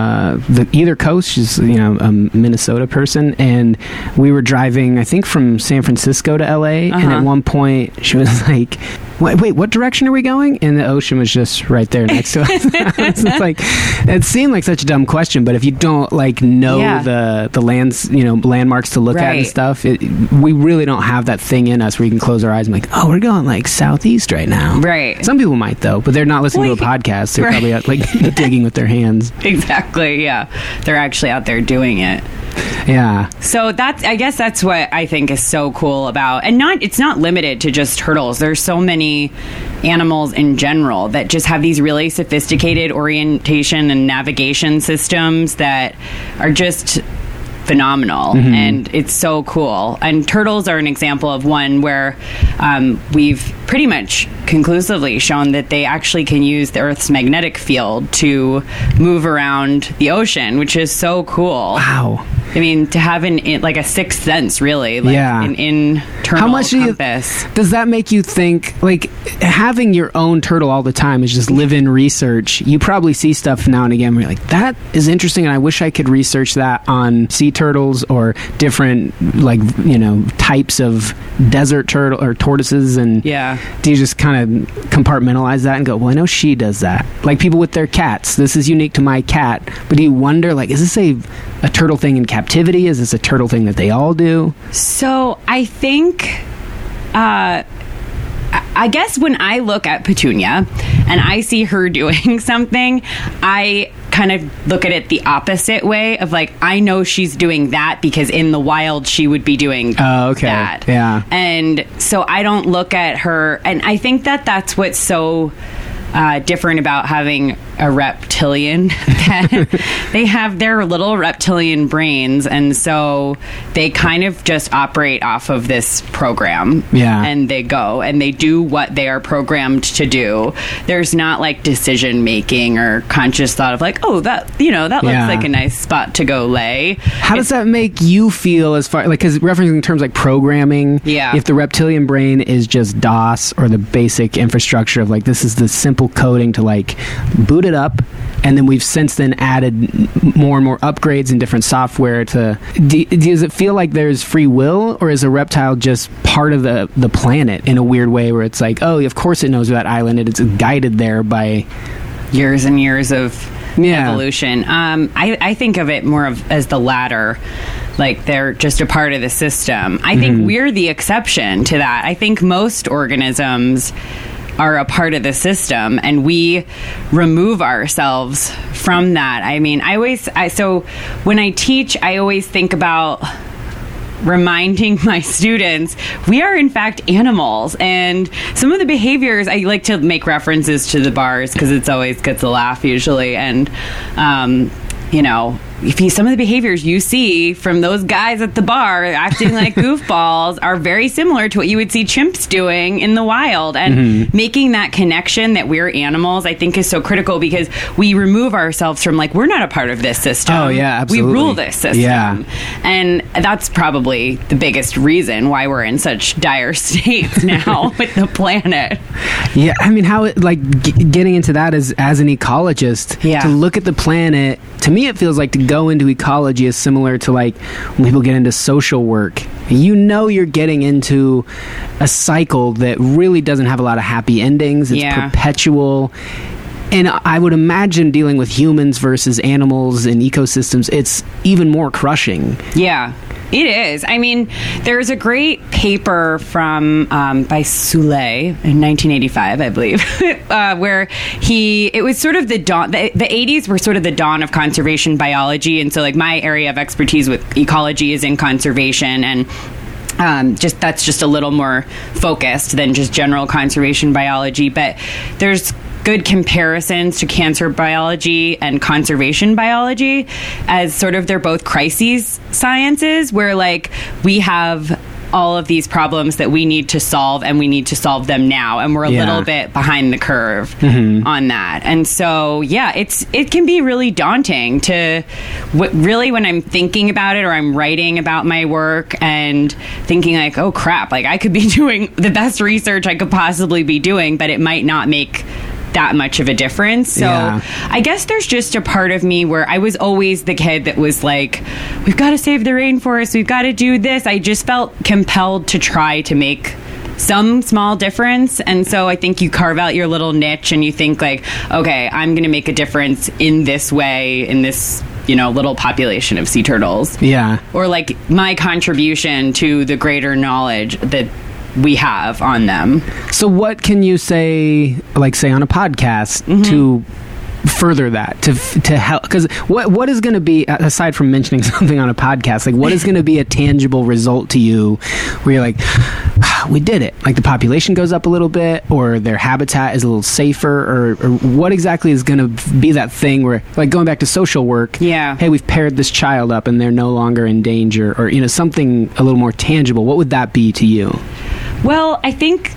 either coast. She's, you know, a Minnesota person, and we were driving, I think, from San Francisco to LA, and at one point she was like, wait, what direction are we going? And the ocean was just right there next to us. It's like, it seemed like such a dumb question, but if you don't like know the lands, you know, landmarks to look at and stuff, we really don't have that thing in us where you can close our eyes and be like, oh, we're going like southeast right now. Right. Some people might though, but they're not listening to a podcast. They're probably out, like digging with their hands. Exactly. Yeah, they're actually out there doing it. Yeah. So I guess that's what I think is so cool about, and it's not limited to just turtles. There's so many animals in general that just have these really sophisticated orientation and navigation systems that are just phenomenal, and it's so cool. And turtles are an example of one where we've pretty much conclusively shown that they actually can use the Earth's magnetic field to move around the ocean, which is so cool. Wow. I mean, to have like a sixth sense, really, like an internal How much compass. Does that make you think, like, having your own turtle all the time is just live-in research? You probably see stuff now and again where you're like, that is interesting, and I wish I could research that on sea turtles or different, like, you know, types of desert turtle or tortoises. And do you just kind of compartmentalize that and go, well, I know she does that? Like people with their cats, this is unique to my cat. But do you wonder, like, is this a a turtle thing in captivity? Is this a turtle thing that they all do? So I think, I guess when I look at Petunia and I see her doing something, I kind of look at it the opposite way of like, I know she's doing that because in the wild she would be doing that. Yeah. And so I don't look at her, and I think that that's what's so different about having a reptilian. They have their little reptilian brains, and so they kind of just operate off of this program. Yeah. And they go and they do what they are programmed to do. There's not like decision making or conscious thought of like, oh, that looks like a nice spot to go lay. How does that make you feel as far, like, because referencing terms like programming, if the reptilian brain is just DOS or the basic infrastructure of like, this is the simple coding to like boot it up, and then we've since then added more and more upgrades and different software to, does it feel like there's free will, or is a reptile just part of the planet in a weird way where it's like, oh, of course it knows that island, it's guided there by years and years of evolution? I think of it more as the latter. Like they're just a part of the system. I think we're the exception to that. I think most organisms are a part of the system, and we remove ourselves from that. I mean, so when I teach, I always think about reminding my students we are in fact animals, and some of the behaviors, I like to make references to the bars because it's always gets a laugh usually, and some of the behaviors you see from those guys at the bar acting like goofballs are very similar to what you would see chimps doing in the wild. And making that connection that we're animals, I think, is so critical because we remove ourselves from like, we're not a part of this system. Oh, yeah, absolutely. We rule this system. Yeah. And that's probably the biggest reason why we're in such dire states now with the planet. Yeah, I mean, how getting into that as an ecologist, to look at the planet, to me it feels like to go into ecology is similar to like when people get into social work. You're getting into a cycle that really doesn't have a lot of happy endings. It's perpetual. And I would imagine dealing with humans versus animals and ecosystems, it's even more crushing. Yeah. It is. I mean, there's a great paper from by Soule in 1985, I believe, where it was sort of the dawn. The 80s were sort of the dawn of conservation biology, and so like my area of expertise with ecology is in conservation, and that's just a little more focused than just general conservation biology. But there's good comparisons to cancer biology and conservation biology as sort of they're both crises sciences where like we have all of these problems that we need to solve, and we need to solve them now, and we're a little bit behind the curve on that. And so it can be really daunting to really, when I'm thinking about it or I'm writing about my work and thinking like, oh crap, like I could be doing the best research I could possibly be doing, but it might not make that much of a difference. So I guess there's just a part of me where I was always the kid that was like, we've got to save the rainforest, we've got to do this. I just felt compelled to try to make some small difference. And so I think you carve out your little niche and you think like, okay, I'm going to make a difference in this way, in this little population of sea turtles. Yeah. Or like my contribution to the greater knowledge that we have on them. So what can you say on a podcast to further that, to help? Because what is going to be, aside from mentioning something on a podcast, like what is going to be a tangible result to you where you're like, we did it, like the population goes up a little bit, or their habitat is a little safer, or what exactly is going to be that thing where, like going back to social work, hey, we've paired this child up and they're no longer in danger, or something a little more tangible. What would that be to you? Well, I think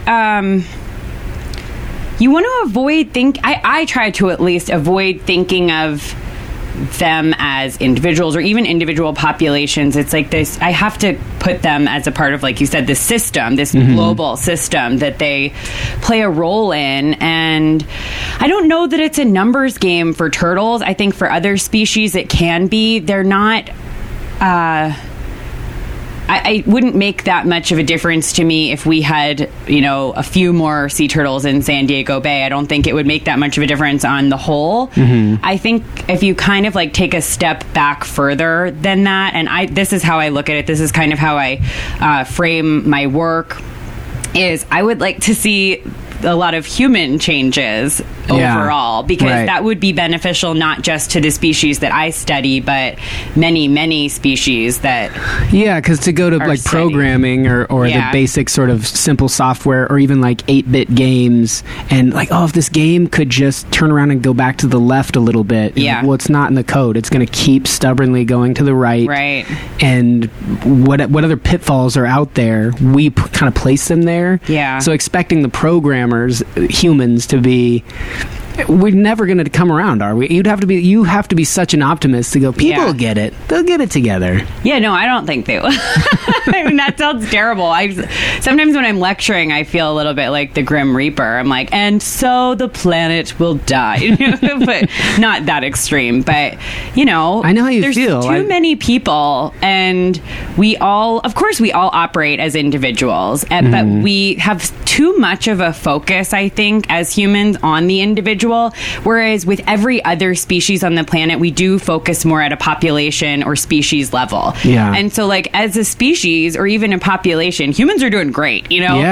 you want to avoid I try to at least avoid thinking of them as individuals or even individual populations. It's like this, I have to put them as a part of, like you said, this system, this global system that they play a role in. And I don't know that it's a numbers game for turtles. I think for other species it can be. They're not I wouldn't make that much of a difference to me if we had, a few more sea turtles in San Diego Bay. I don't think it would make that much of a difference on the whole. Mm-hmm. I think if you kind of like take a step back further than that, and this is how I look at it, this is kind of how I frame my work, is I would like to see a lot of human changes overall, because that would be beneficial not just to the species that I study, but many, many species that because to go to like studied. Programming or the basic sort of simple software, or even like 8-bit games, and like, if this game could just turn around and go back to the left a little bit, well, it's not in the code, it's going to keep stubbornly going to the right, and what other pitfalls are out there, we kind of place them there. So expecting the programmers, humans, to be, we're never going to come around, are we? You have to be such an optimist to go, people will get it, they'll get it together. No, I don't think they will. I mean, that sounds terrible. Sometimes when I'm lecturing, I feel a little bit like the Grim Reaper. I'm like, and so the planet will die. But not that extreme, but I know how you feel. There's too many people, and we all operate as individuals, but we have too much of a focus, I think, as humans on the individual, whereas with every other species on the planet, we do focus more at a population or species level. And so like as a species or even a population, humans are doing great,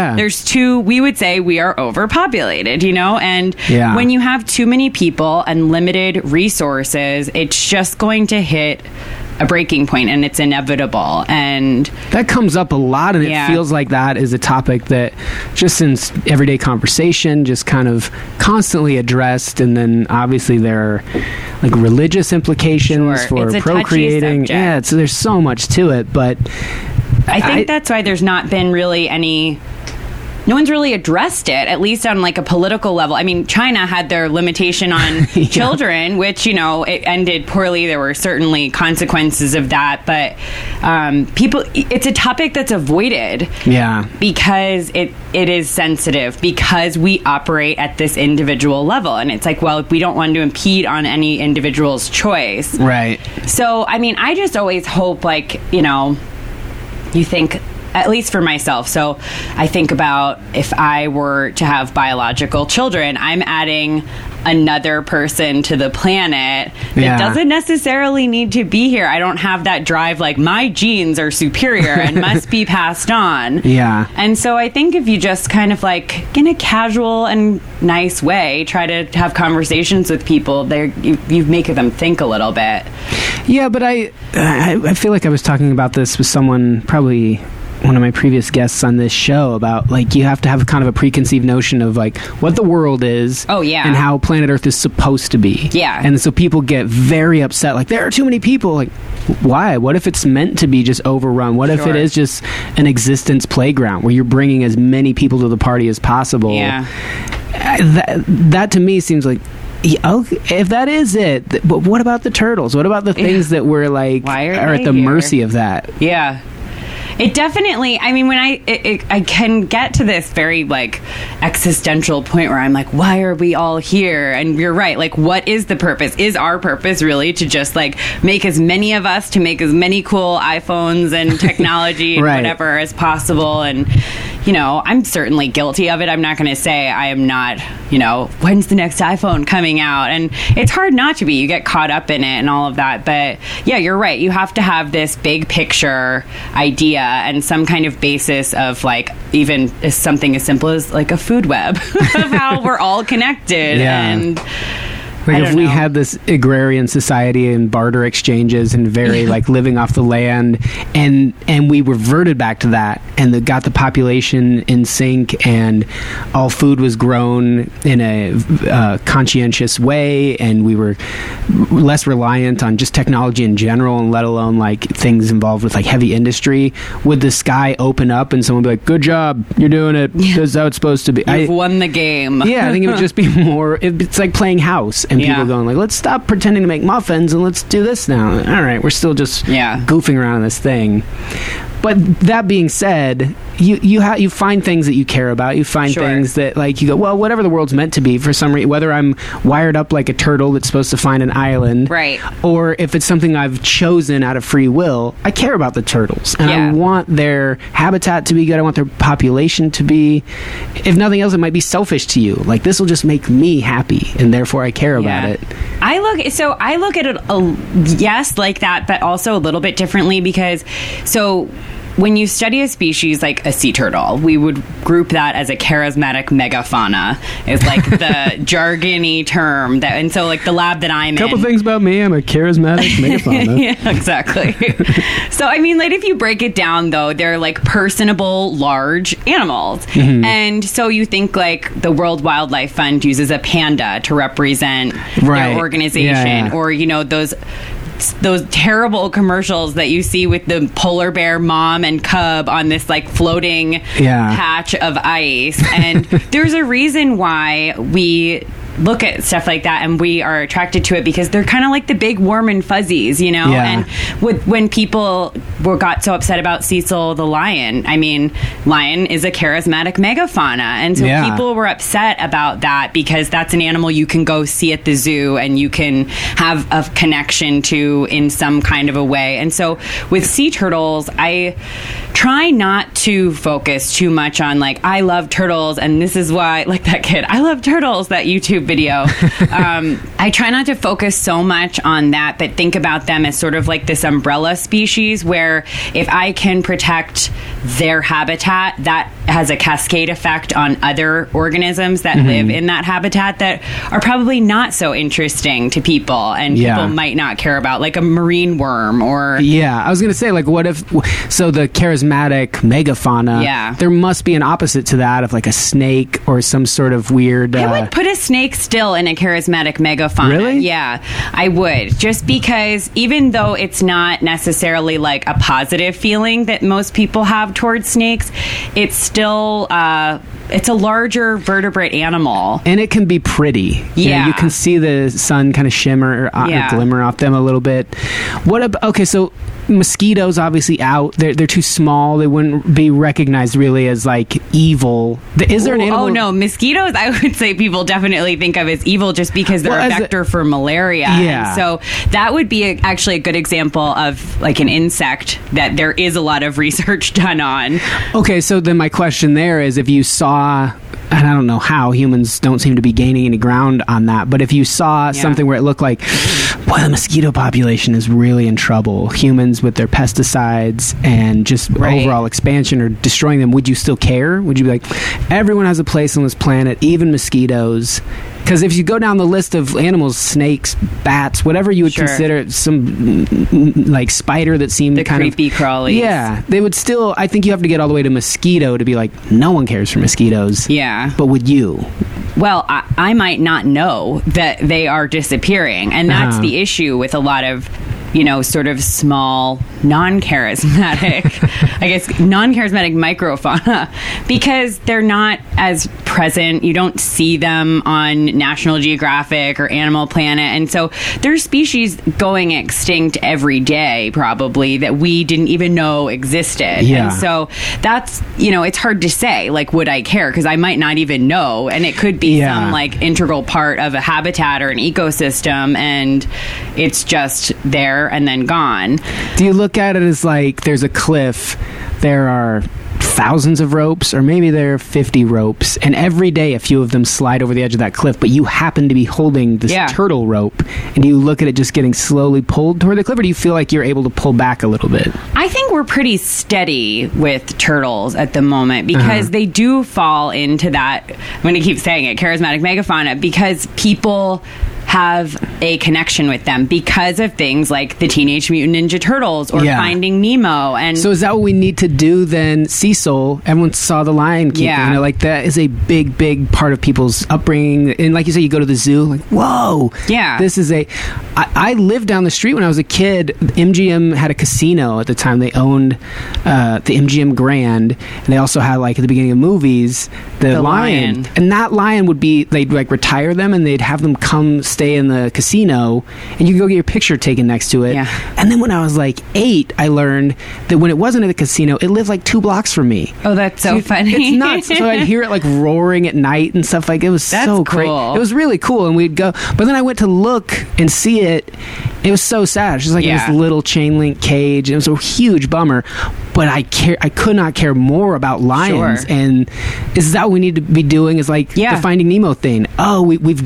we would say we are overpopulated, and when you have too many people and limited resources, it's just going to hit a breaking point, and it's inevitable. And that comes up a lot, and it feels like that is a topic that just in everyday conversation just kind of constantly addressed. And then obviously there are like religious implications for procreating. So there's so much to it, but I think that's why there's not been really no one's really addressed it, at least on like a political level. I mean, China had their limitation on children, which, it ended poorly. There were certainly consequences of that. But it's a topic that's avoided because it is sensitive, because we operate at this individual level. And it's like, well, we don't want to impede on any individual's choice. Right. So, I mean, I just always hope, like, you think, at least for myself. So I think about if I were to have biological children, I'm adding another person to the planet that doesn't necessarily need to be here. I don't have that drive, like my genes are superior and must be passed on. And so I think if you just kind of like in a casual and nice way try to have conversations with people, you make them think a little bit. But I feel like I was talking about this with someone, probably one of my previous guests on this show, about like you have to have kind of a preconceived notion of like what the world is and how planet Earth is supposed to be. And so people get very upset, like there are too many people. Like, why? What if it's meant to be just overrun? What if it is just an existence playground where you're bringing as many people to the party as possible? That to me seems like, if that is it, but what about the turtles? What about the things that we're like are at the mercy of that? It definitely, I mean, when I can get to this very, like, existential point where I'm like, why are we all here? And you're right, like, what is the purpose? Is our purpose really to just, like, make as many of us, to make as many cool iPhones and technology and whatever as possible? And, I'm certainly guilty of it. I'm not going to say I am not, when's the next iPhone coming out? And it's hard not to be. You get caught up in it and all of that. But, you're right. You have to have this big picture idea and some kind of basis of like even something as simple as like a food web of how we're all connected. And like if we had this agrarian society and barter exchanges and very like living off the land, and we reverted back to that and got the population in sync, and all food was grown in a conscientious way, and we were less reliant on just technology in general, and let alone like things involved with like heavy industry, would the sky open up and someone be like, good job, you're doing it, this is how it's supposed to be, you've won the game? I think it would just be more, it's like playing house, and people going like, let's stop pretending to make muffins and let's do this now. All right, we're still just goofing around on this thing. But that being said, you find things that you care about. You find things that, like, you go, well, whatever the world's meant to be for some reason, whether I'm wired up like a turtle that's supposed to find an island, right, or if it's something I've chosen out of free will, I care about the turtles, and I want their habitat to be good. I want their population to be, if nothing else, it might be selfish to you. Like, this will just make me happy, and therefore I care about it. I look at it, yes, like that, but also a little bit differently, because when you study a species like a sea turtle, we would group that as a charismatic megafauna. Is like the jargony term that, and so like the lab that I'm in. Couple things about me: I'm a charismatic megafauna. Yeah, exactly. So I mean, like, if you break it down, though, they're like personable, large animals, and so you think like the World Wildlife Fund uses a panda to represent their organization, or those terrible commercials that you see with the polar bear mom and cub on this like floating patch of ice. And there's a reason why we look at stuff like that and we are attracted to it, because they're kind of like the big warm and fuzzies, you know? And when people got so upset about Cecil the lion, I mean, lion is a charismatic megafauna. And so people were upset about that, because that's an animal you can go see at the zoo and you can have a connection to in some kind of a way. And so with sea turtles, I try not to focus too much on like, I love turtles and this is why, like that kid, I love turtles, that YouTube video. I try not to focus so much on that, but think about them as sort of like this umbrella species, where if I can protect their habitat, that has a cascade effect on other organisms that live in that habitat that are probably not so interesting to people, and people might not care about, like a marine worm or... Yeah, I was going to say, like, what if... So the charismatic megafauna, there must be an opposite to that of like a snake or some sort of weird... I would put a snake still in a charismatic megafauna. Really? Yeah, I would. Just because even though it's not necessarily like a positive feeling that most people have towards snakes, it's still... it's a larger vertebrate animal. And it can be pretty. Yeah. You can see the sun kind of shimmer or glimmer off them a little bit. What about... Okay, so mosquitoes obviously out. They're too small. They wouldn't be recognized really as like evil. Is there an animal... Oh, no. Mosquitoes, I would say people definitely think of as evil just because they're a vector for malaria. Yeah. And so that would be actually a good example of like an insect that there is a lot of research done on. Okay, so then my question there is, if you saw... And I don't know how, humans don't seem to be gaining any ground on that, but if you saw something where it looked like, boy, the mosquito population is really in trouble, humans with their pesticides and just overall expansion or destroying them, would you still care? Would you be like, everyone has a place on this planet, even mosquitoes? Because if you go down the list of animals, snakes, bats, whatever you would consider, some like spider that seemed the kind creepy crawlies. Yeah, they would still... I think you have to get all the way to mosquito to be like, no one cares for mosquitoes. Yeah. But would you? Well, I might not know that they are disappearing. And that's the issue with a lot of, you know, sort of small, non-charismatic, I guess, non-charismatic microfauna, because they're not as present. You don't see them on National Geographic or Animal Planet. And so there's species going extinct every day, probably, that we didn't even know existed. Yeah. And so that's, you know, it's hard to say, like, would I care? Because I might not even know. And it could be some, like, integral part of a habitat or an ecosystem, and it's just there and then gone. Do you look at it as like there's a cliff, there are thousands of ropes, or maybe there are 50 ropes, and every day a few of them slide over the edge of that cliff, but you happen to be holding this turtle rope, and you look at it just getting slowly pulled toward the cliff, or do you feel like you're able to pull back a little bit? I think we're pretty steady with turtles at the moment, because they do fall into that, I'm going to keep saying it, charismatic megafauna, because people have a connection with them because of things like the Teenage Mutant Ninja Turtles or Finding Nemo. And so is that what we need to do then? Cecil, everyone saw The Lion King. You know, like that is a big, big part of people's upbringing. And like you say, you go to the zoo, like, whoa. Yeah. This is I lived down the street when I was a kid. MGM had a casino at the time. They owned the MGM Grand. And they also had, like, at the beginning of movies, the lion. And that lion would be, they'd like retire them and they'd have them come stay in the casino, and you could go get your picture taken next to it. Yeah. And then when I was like 8, I learned that when it wasn't at the casino, it lived like 2 blocks from me. Oh, that's so funny. It's nuts. So I'd hear it like roaring at night and stuff. Like, it was That's so crazy. cool. It was really cool, and we'd go. But then I went to look and see it. It was so sad. It was just like in this little chain link cage. It was a huge bummer. But I could not care more about lions. Sure. And is that what we need to be doing? Is like the Finding Nemo thing. Oh, we've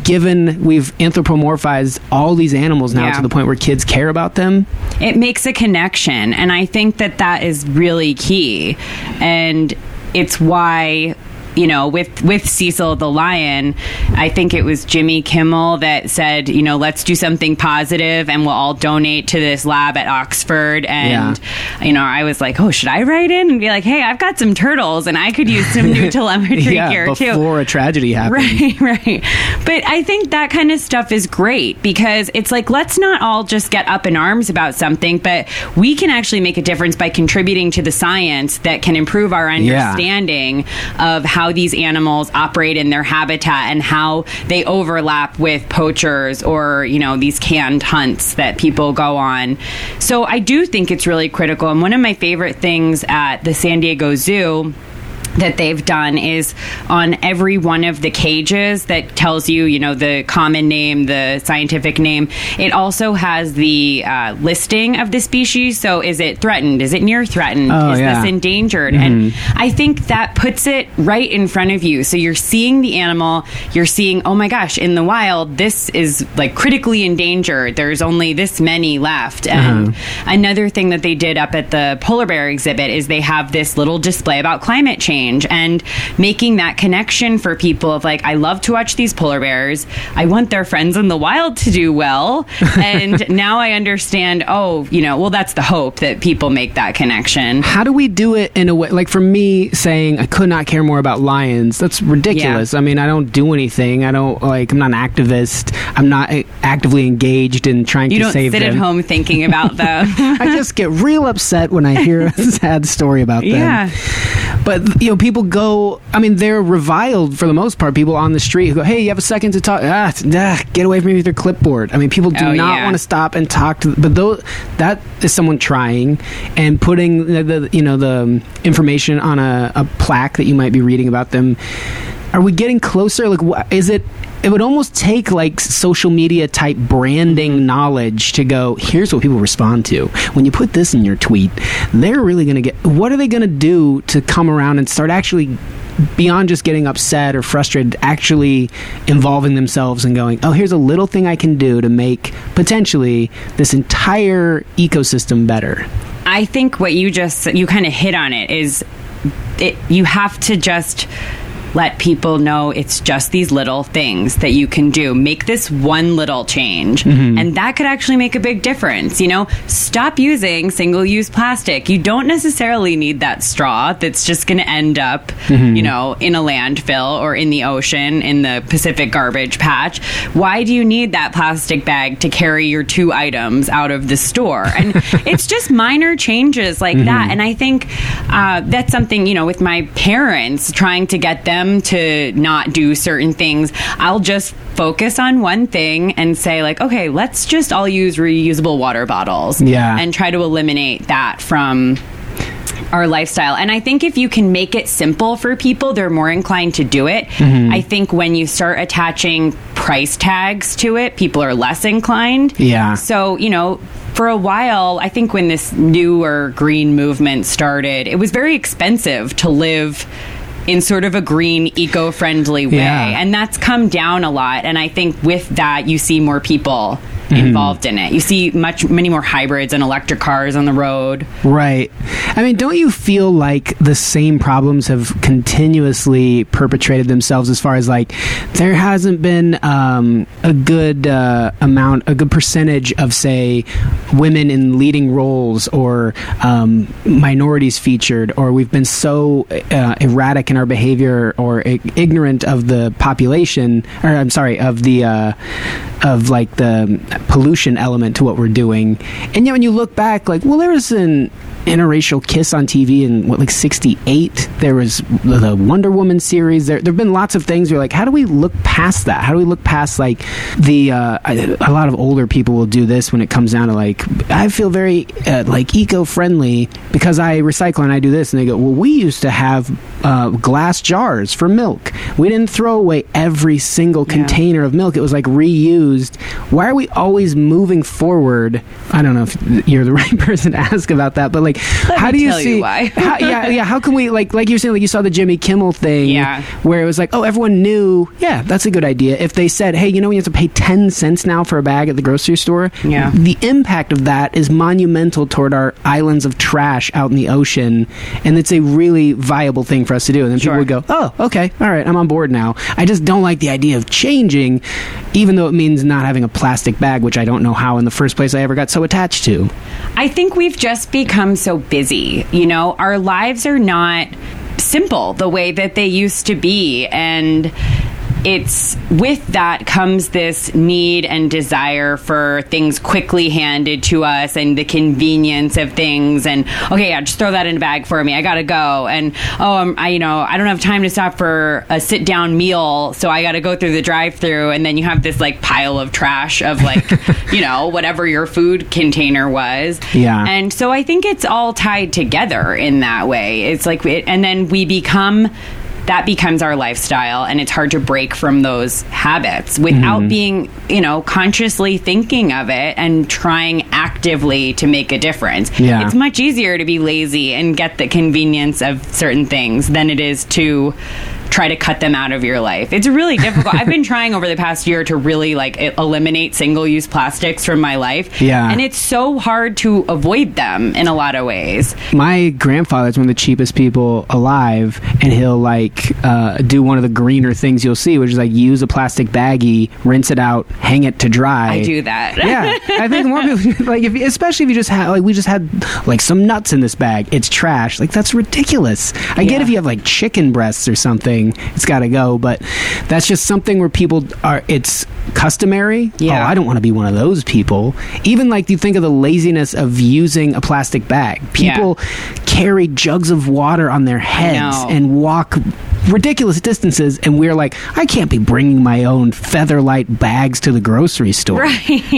anthropomorphized all these animals now to the point where kids care about them. It makes a connection, and I think that is really key. And it's why, you know, with Cecil the lion, I think it was Jimmy Kimmel that said, you know, let's do something positive and we'll all donate to this lab at Oxford. And, you know, I was like, oh, should I write in and be like, hey, I've got some turtles and I could use some new telemetry here too. Before a tragedy happened. Right. But I think that kind of stuff is great because it's like, let's not all just get up in arms about something, but we can actually make a difference by contributing to the science that can improve our understanding of how these animals operate in their habitat and how they overlap with poachers or, you know, these canned hunts that people go on. So I do think it's really critical. And one of my favorite things at the San Diego Zoo that they've done is on every one of the cages that tells you, you know, the common name, the scientific name. It also has the listing of the species. So is it threatened? Is it near threatened? Is this endangered? And I think that puts it right in front of you. So you're seeing the animal, you're seeing, oh my gosh, in the wild, this is like critically endangered. There's only this many left. And another thing that they did up at the polar bear exhibit is they have this little display about climate change. And making that connection for people of like, I love to watch these polar bears. I want their friends in the wild to do well. And now I understand, oh, you know, well, that's the hope that people make that connection. How do we do it in a way, like for me saying I could not care more about lions, that's ridiculous. I mean, I don't do anything. I'm not an activist. I'm not actively engaged in trying to save them. You don't sit at home thinking about them. I just get real upset when I hear a sad story about them. Yeah. But, you know, people go, I mean, they're reviled for the most part. People on the street who go, hey, you have a second to talk? Get away from me with your clipboard. I mean, people do not want to stop and talk to, but that is someone trying and putting the information on a plaque that you might be reading about them. Are we getting closer? Like, is it? It would almost take like social media type branding knowledge to go, here's what people respond to. When you put this in your tweet, they're really going to get, what are they going to do to come around and start actually, beyond just getting upset or frustrated, actually involving themselves and going, oh, here's a little thing I can do to make potentially this entire ecosystem better. I think what you kind of hit on it is you have to just let people know it's just these little things that you can do. Make this one little change, and that could actually make a big difference. You know, stop using single-use plastic. You don't necessarily need that straw that's just going to end up, you know, in a landfill or in the ocean, in the Pacific garbage patch. Why do you need that plastic bag to carry your 2 items out of the store? And it's just minor changes like that. And I think that's something, you know, with my parents, trying to get them to not do certain things, I'll just focus on one thing and say like, okay, let's just all use reusable water bottles and try to eliminate that from our lifestyle. And I think if you can make it simple for people, they're more inclined to do it. I think when you start attaching price tags to it, people are less inclined. So, you know, for a while, I think when this newer green movement started, it was very expensive to live in sort of a green, eco-friendly way. And that's come down a lot. And I think with that, you see more people involved in it. You see many more hybrids and electric cars on the road. Right. I mean, don't you feel like the same problems have continuously perpetrated themselves as far as like there hasn't been a good percentage of, say, women in leading roles or minorities featured, or we've been so erratic in our behavior or ignorant of the population, or I'm sorry, of the pollution element to what we're doing. And yet when you look back, like, well, there was an interracial kiss on TV in like 68. There was the Wonder Woman series. There have been lots of things where, like, how do we look past that? How do we look past, like, a lot of older people will do this when it comes down to, like, I feel very like eco-friendly because I recycle and I do this, and they go, well, we used to have glass jars for milk. We didn't throw away every single container of milk. It was like reused. Why are we always moving forward? I don't know if you're the right person to ask about that, but, like, how do you see why? How can we, like you're saying, like, you saw the Jimmy Kimmel thing where it was like, oh, everyone knew, that's a good idea. If they said, hey, you know, you have to pay 10 cents now for a bag at the grocery store, the impact of that is monumental toward our islands of trash out in the ocean, and it's a really viable thing for us to do. And then people would go, oh, okay, all right, I'm on board now. I just don't like the idea of changing, even though it means not having a plastic bag, which I don't know how in the first place I ever got so attached to. I think we've just become so busy. You know, our lives are not simple the way that they used to be, and it's with that comes this need and desire for things quickly handed to us and the convenience of things. And okay, just throw that in a bag for me. I gotta go. And I don't have time to stop for a sit down meal, so I gotta go through the drive-through. And then you have this like pile of trash of like whatever your food container was. Yeah. And so I think it's all tied together in that way. It's like, and then that becomes our lifestyle, and it's hard to break from those habits without being, consciously thinking of it and trying actively to make a difference. Yeah. It's much easier to be lazy and get the convenience of certain things than it is to try to cut them out of your life. It's really difficult. I've been trying over the past year to really eliminate single-use plastics from my life. Yeah. And it's so hard to avoid them in a lot of ways. My grandfather's one of the cheapest people alive, and he'll do one of the greener things you'll see, which is like use a plastic baggie, rinse it out, hang it to dry. I do that. Yeah. I think more people, especially if you just have, we just had some nuts in this bag. It's trash. That's ridiculous. I get if you have chicken breasts or something, it's got to go, but that's just something where people it's customary. Yeah. Oh, I don't want to be one of those people. Even you think of the laziness of using a plastic bag. People carry jugs of water on their heads and walk ridiculous distances, and we're like, I can't be bringing my own Featherlight bags to the grocery store. Right.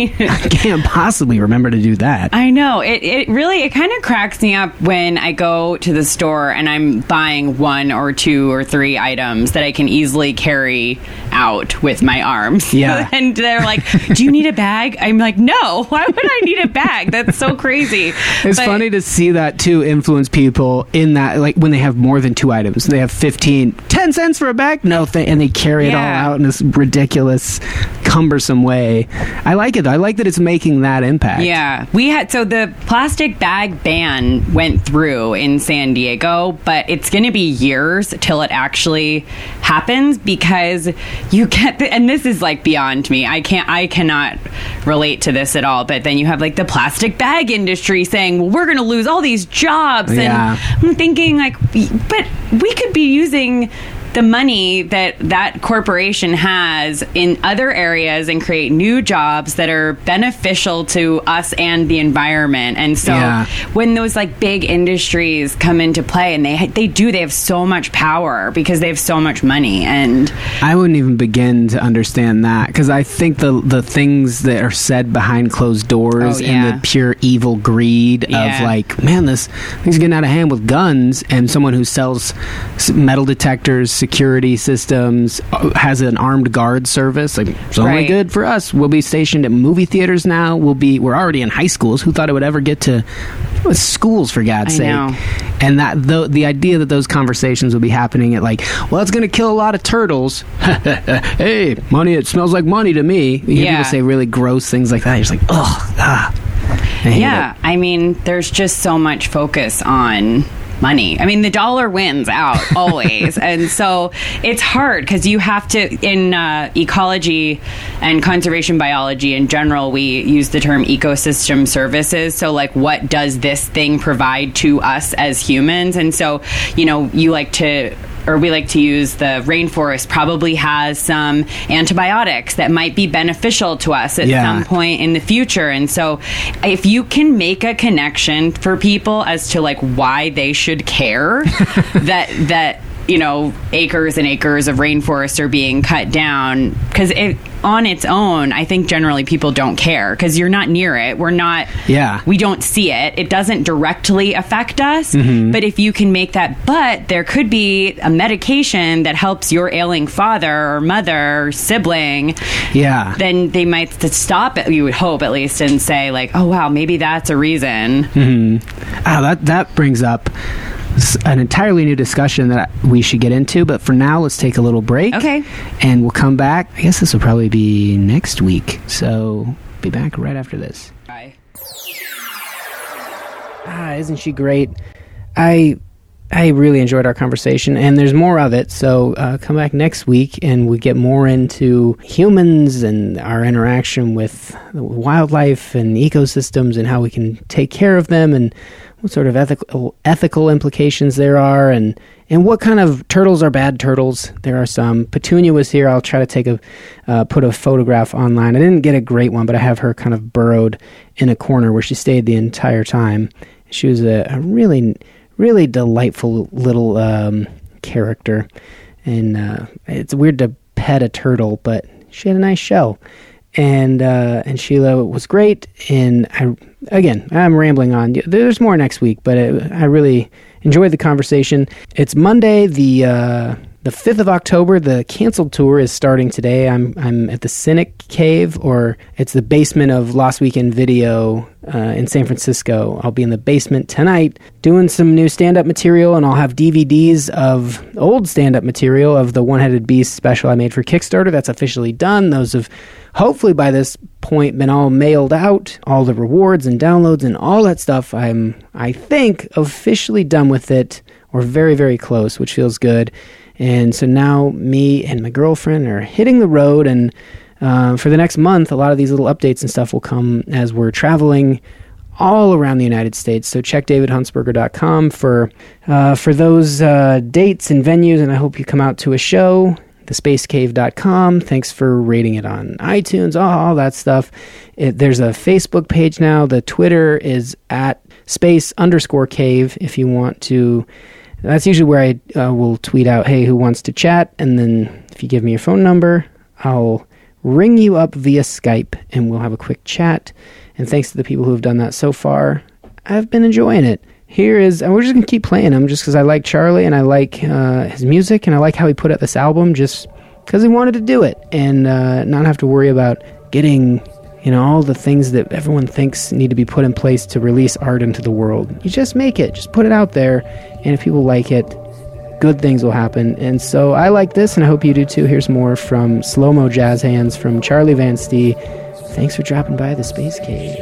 I can't possibly remember to do that. I know. It really kind of cracks me up when I go to the store and I'm buying 1 or 2 or 3 items that I can easily carry out with my arms. Yeah. And they're like, do you need a bag? I'm like, no. Why would I need a bag? That's so crazy. It's funny to see that too influence people in that, when they have more than 2 items. They have 10 cents for a bag? No, and they carry it all out in this ridiculous, cumbersome way. I like it, though. I like that it's making that impact. Yeah. So the plastic bag ban went through in San Diego, but it's going to be years till it actually happens, because you get and this is beyond me. I cannot relate to this at all, but then you have the plastic bag industry saying, well, we're going to lose all these jobs. And I'm thinking but we could be using the money that corporation has in other areas and create new jobs that are beneficial to us and the environment. And so when those big industries come into play, and they have so much power because they have so much money, and I wouldn't even begin to understand that, because I think the things that are said behind closed doors and the pure evil greed of man, this thing's getting out of hand with guns, and someone who sells metal detectors, security systems, has an armed guard service. It's only good for us. We'll be stationed at movie theaters now. We're already in high schools. Who thought it would ever get to schools, for God's sake? Know. And that the idea that those conversations will be happening at it's going to kill a lot of turtles. Hey, money, it smells like money to me. You hear people say really gross things like that. You're just ugh. I mean, there's just so much focus on money. I mean, the dollar wins out always. And so it's hard, because you have to, in ecology and conservation biology in general, we use the term ecosystem services. So what does this thing provide to us as humans? And so, you like to or we like to use the rainforest probably has some antibiotics that might be beneficial to us at some point in the future. And so if you can make a connection for people as to like why they should care that you know, acres and acres of rainforest are being cut down, because on its own, I think generally people don't care because you're not near it. We don't see it. It doesn't directly affect us. But if you can make that, but there could be a medication that helps your ailing father or mother or sibling, then they might stop it, you would hope at least, and say like, oh wow, maybe that's a reason. That brings up an entirely new discussion that we should get into, but for now let's take a little break. Okay. And we'll come back. I guess this will probably be next week, so be back right after this. Bye. Isn't she great? I really enjoyed our conversation, and there's more of it, so come back next week and we get more into humans and our interaction with wildlife and ecosystems and how we can take care of them and what sort of ethical implications there are, and what kind of turtles are bad turtles. There are some. Petunia was here. I'll try to put a photograph online. I didn't get a great one, but I have her kind of burrowed in a corner where she stayed the entire time. She was a really, really delightful little character, and it's weird to pet a turtle, but she had a nice shell. And Sheila was great, and I'm rambling on. There's more next week, but I really enjoyed the conversation. It's Monday, the 5th of October. The canceled tour is starting today. I'm at the Cynic Cave, or it's the basement of Lost Weekend Video in San Francisco. I'll be in the basement tonight doing some new stand-up material, and I'll have DVDs of old stand-up material of the One-Headed Beast special I made for Kickstarter. That's officially done. Those have hopefully by this point been all mailed out, all the rewards and downloads and all that stuff. I think officially done with it, or very, very close, which feels good. And so now me and my girlfriend are hitting the road, and for the next month, a lot of these little updates and stuff will come as we're traveling all around the United States. So check davidhuntsberger.com for those dates and venues, and I hope you come out to a show. thespacecave.com. Thanks for rating it on iTunes, all that stuff. There's a Facebook page now. The Twitter is at @space_cave if you want to. That's usually where I will tweet out, hey, who wants to chat? And then if you give me your phone number, I'll ring you up via Skype and we'll have a quick chat. And thanks to the people who have done that so far, I've been enjoying it. Here is, and we're just going to keep playing him just because I like Charlie and I like his music and I like how he put out this album just because he wanted to do it and not have to worry about getting, all the things that everyone thinks need to be put in place to release art into the world. You just make it, just put it out there, and if people like it, good things will happen. And so I like this, and I hope you do too. Here's more from Slow Mo Jazz Hands from Charlie Van Stee. Thanks for dropping by the Space Cave.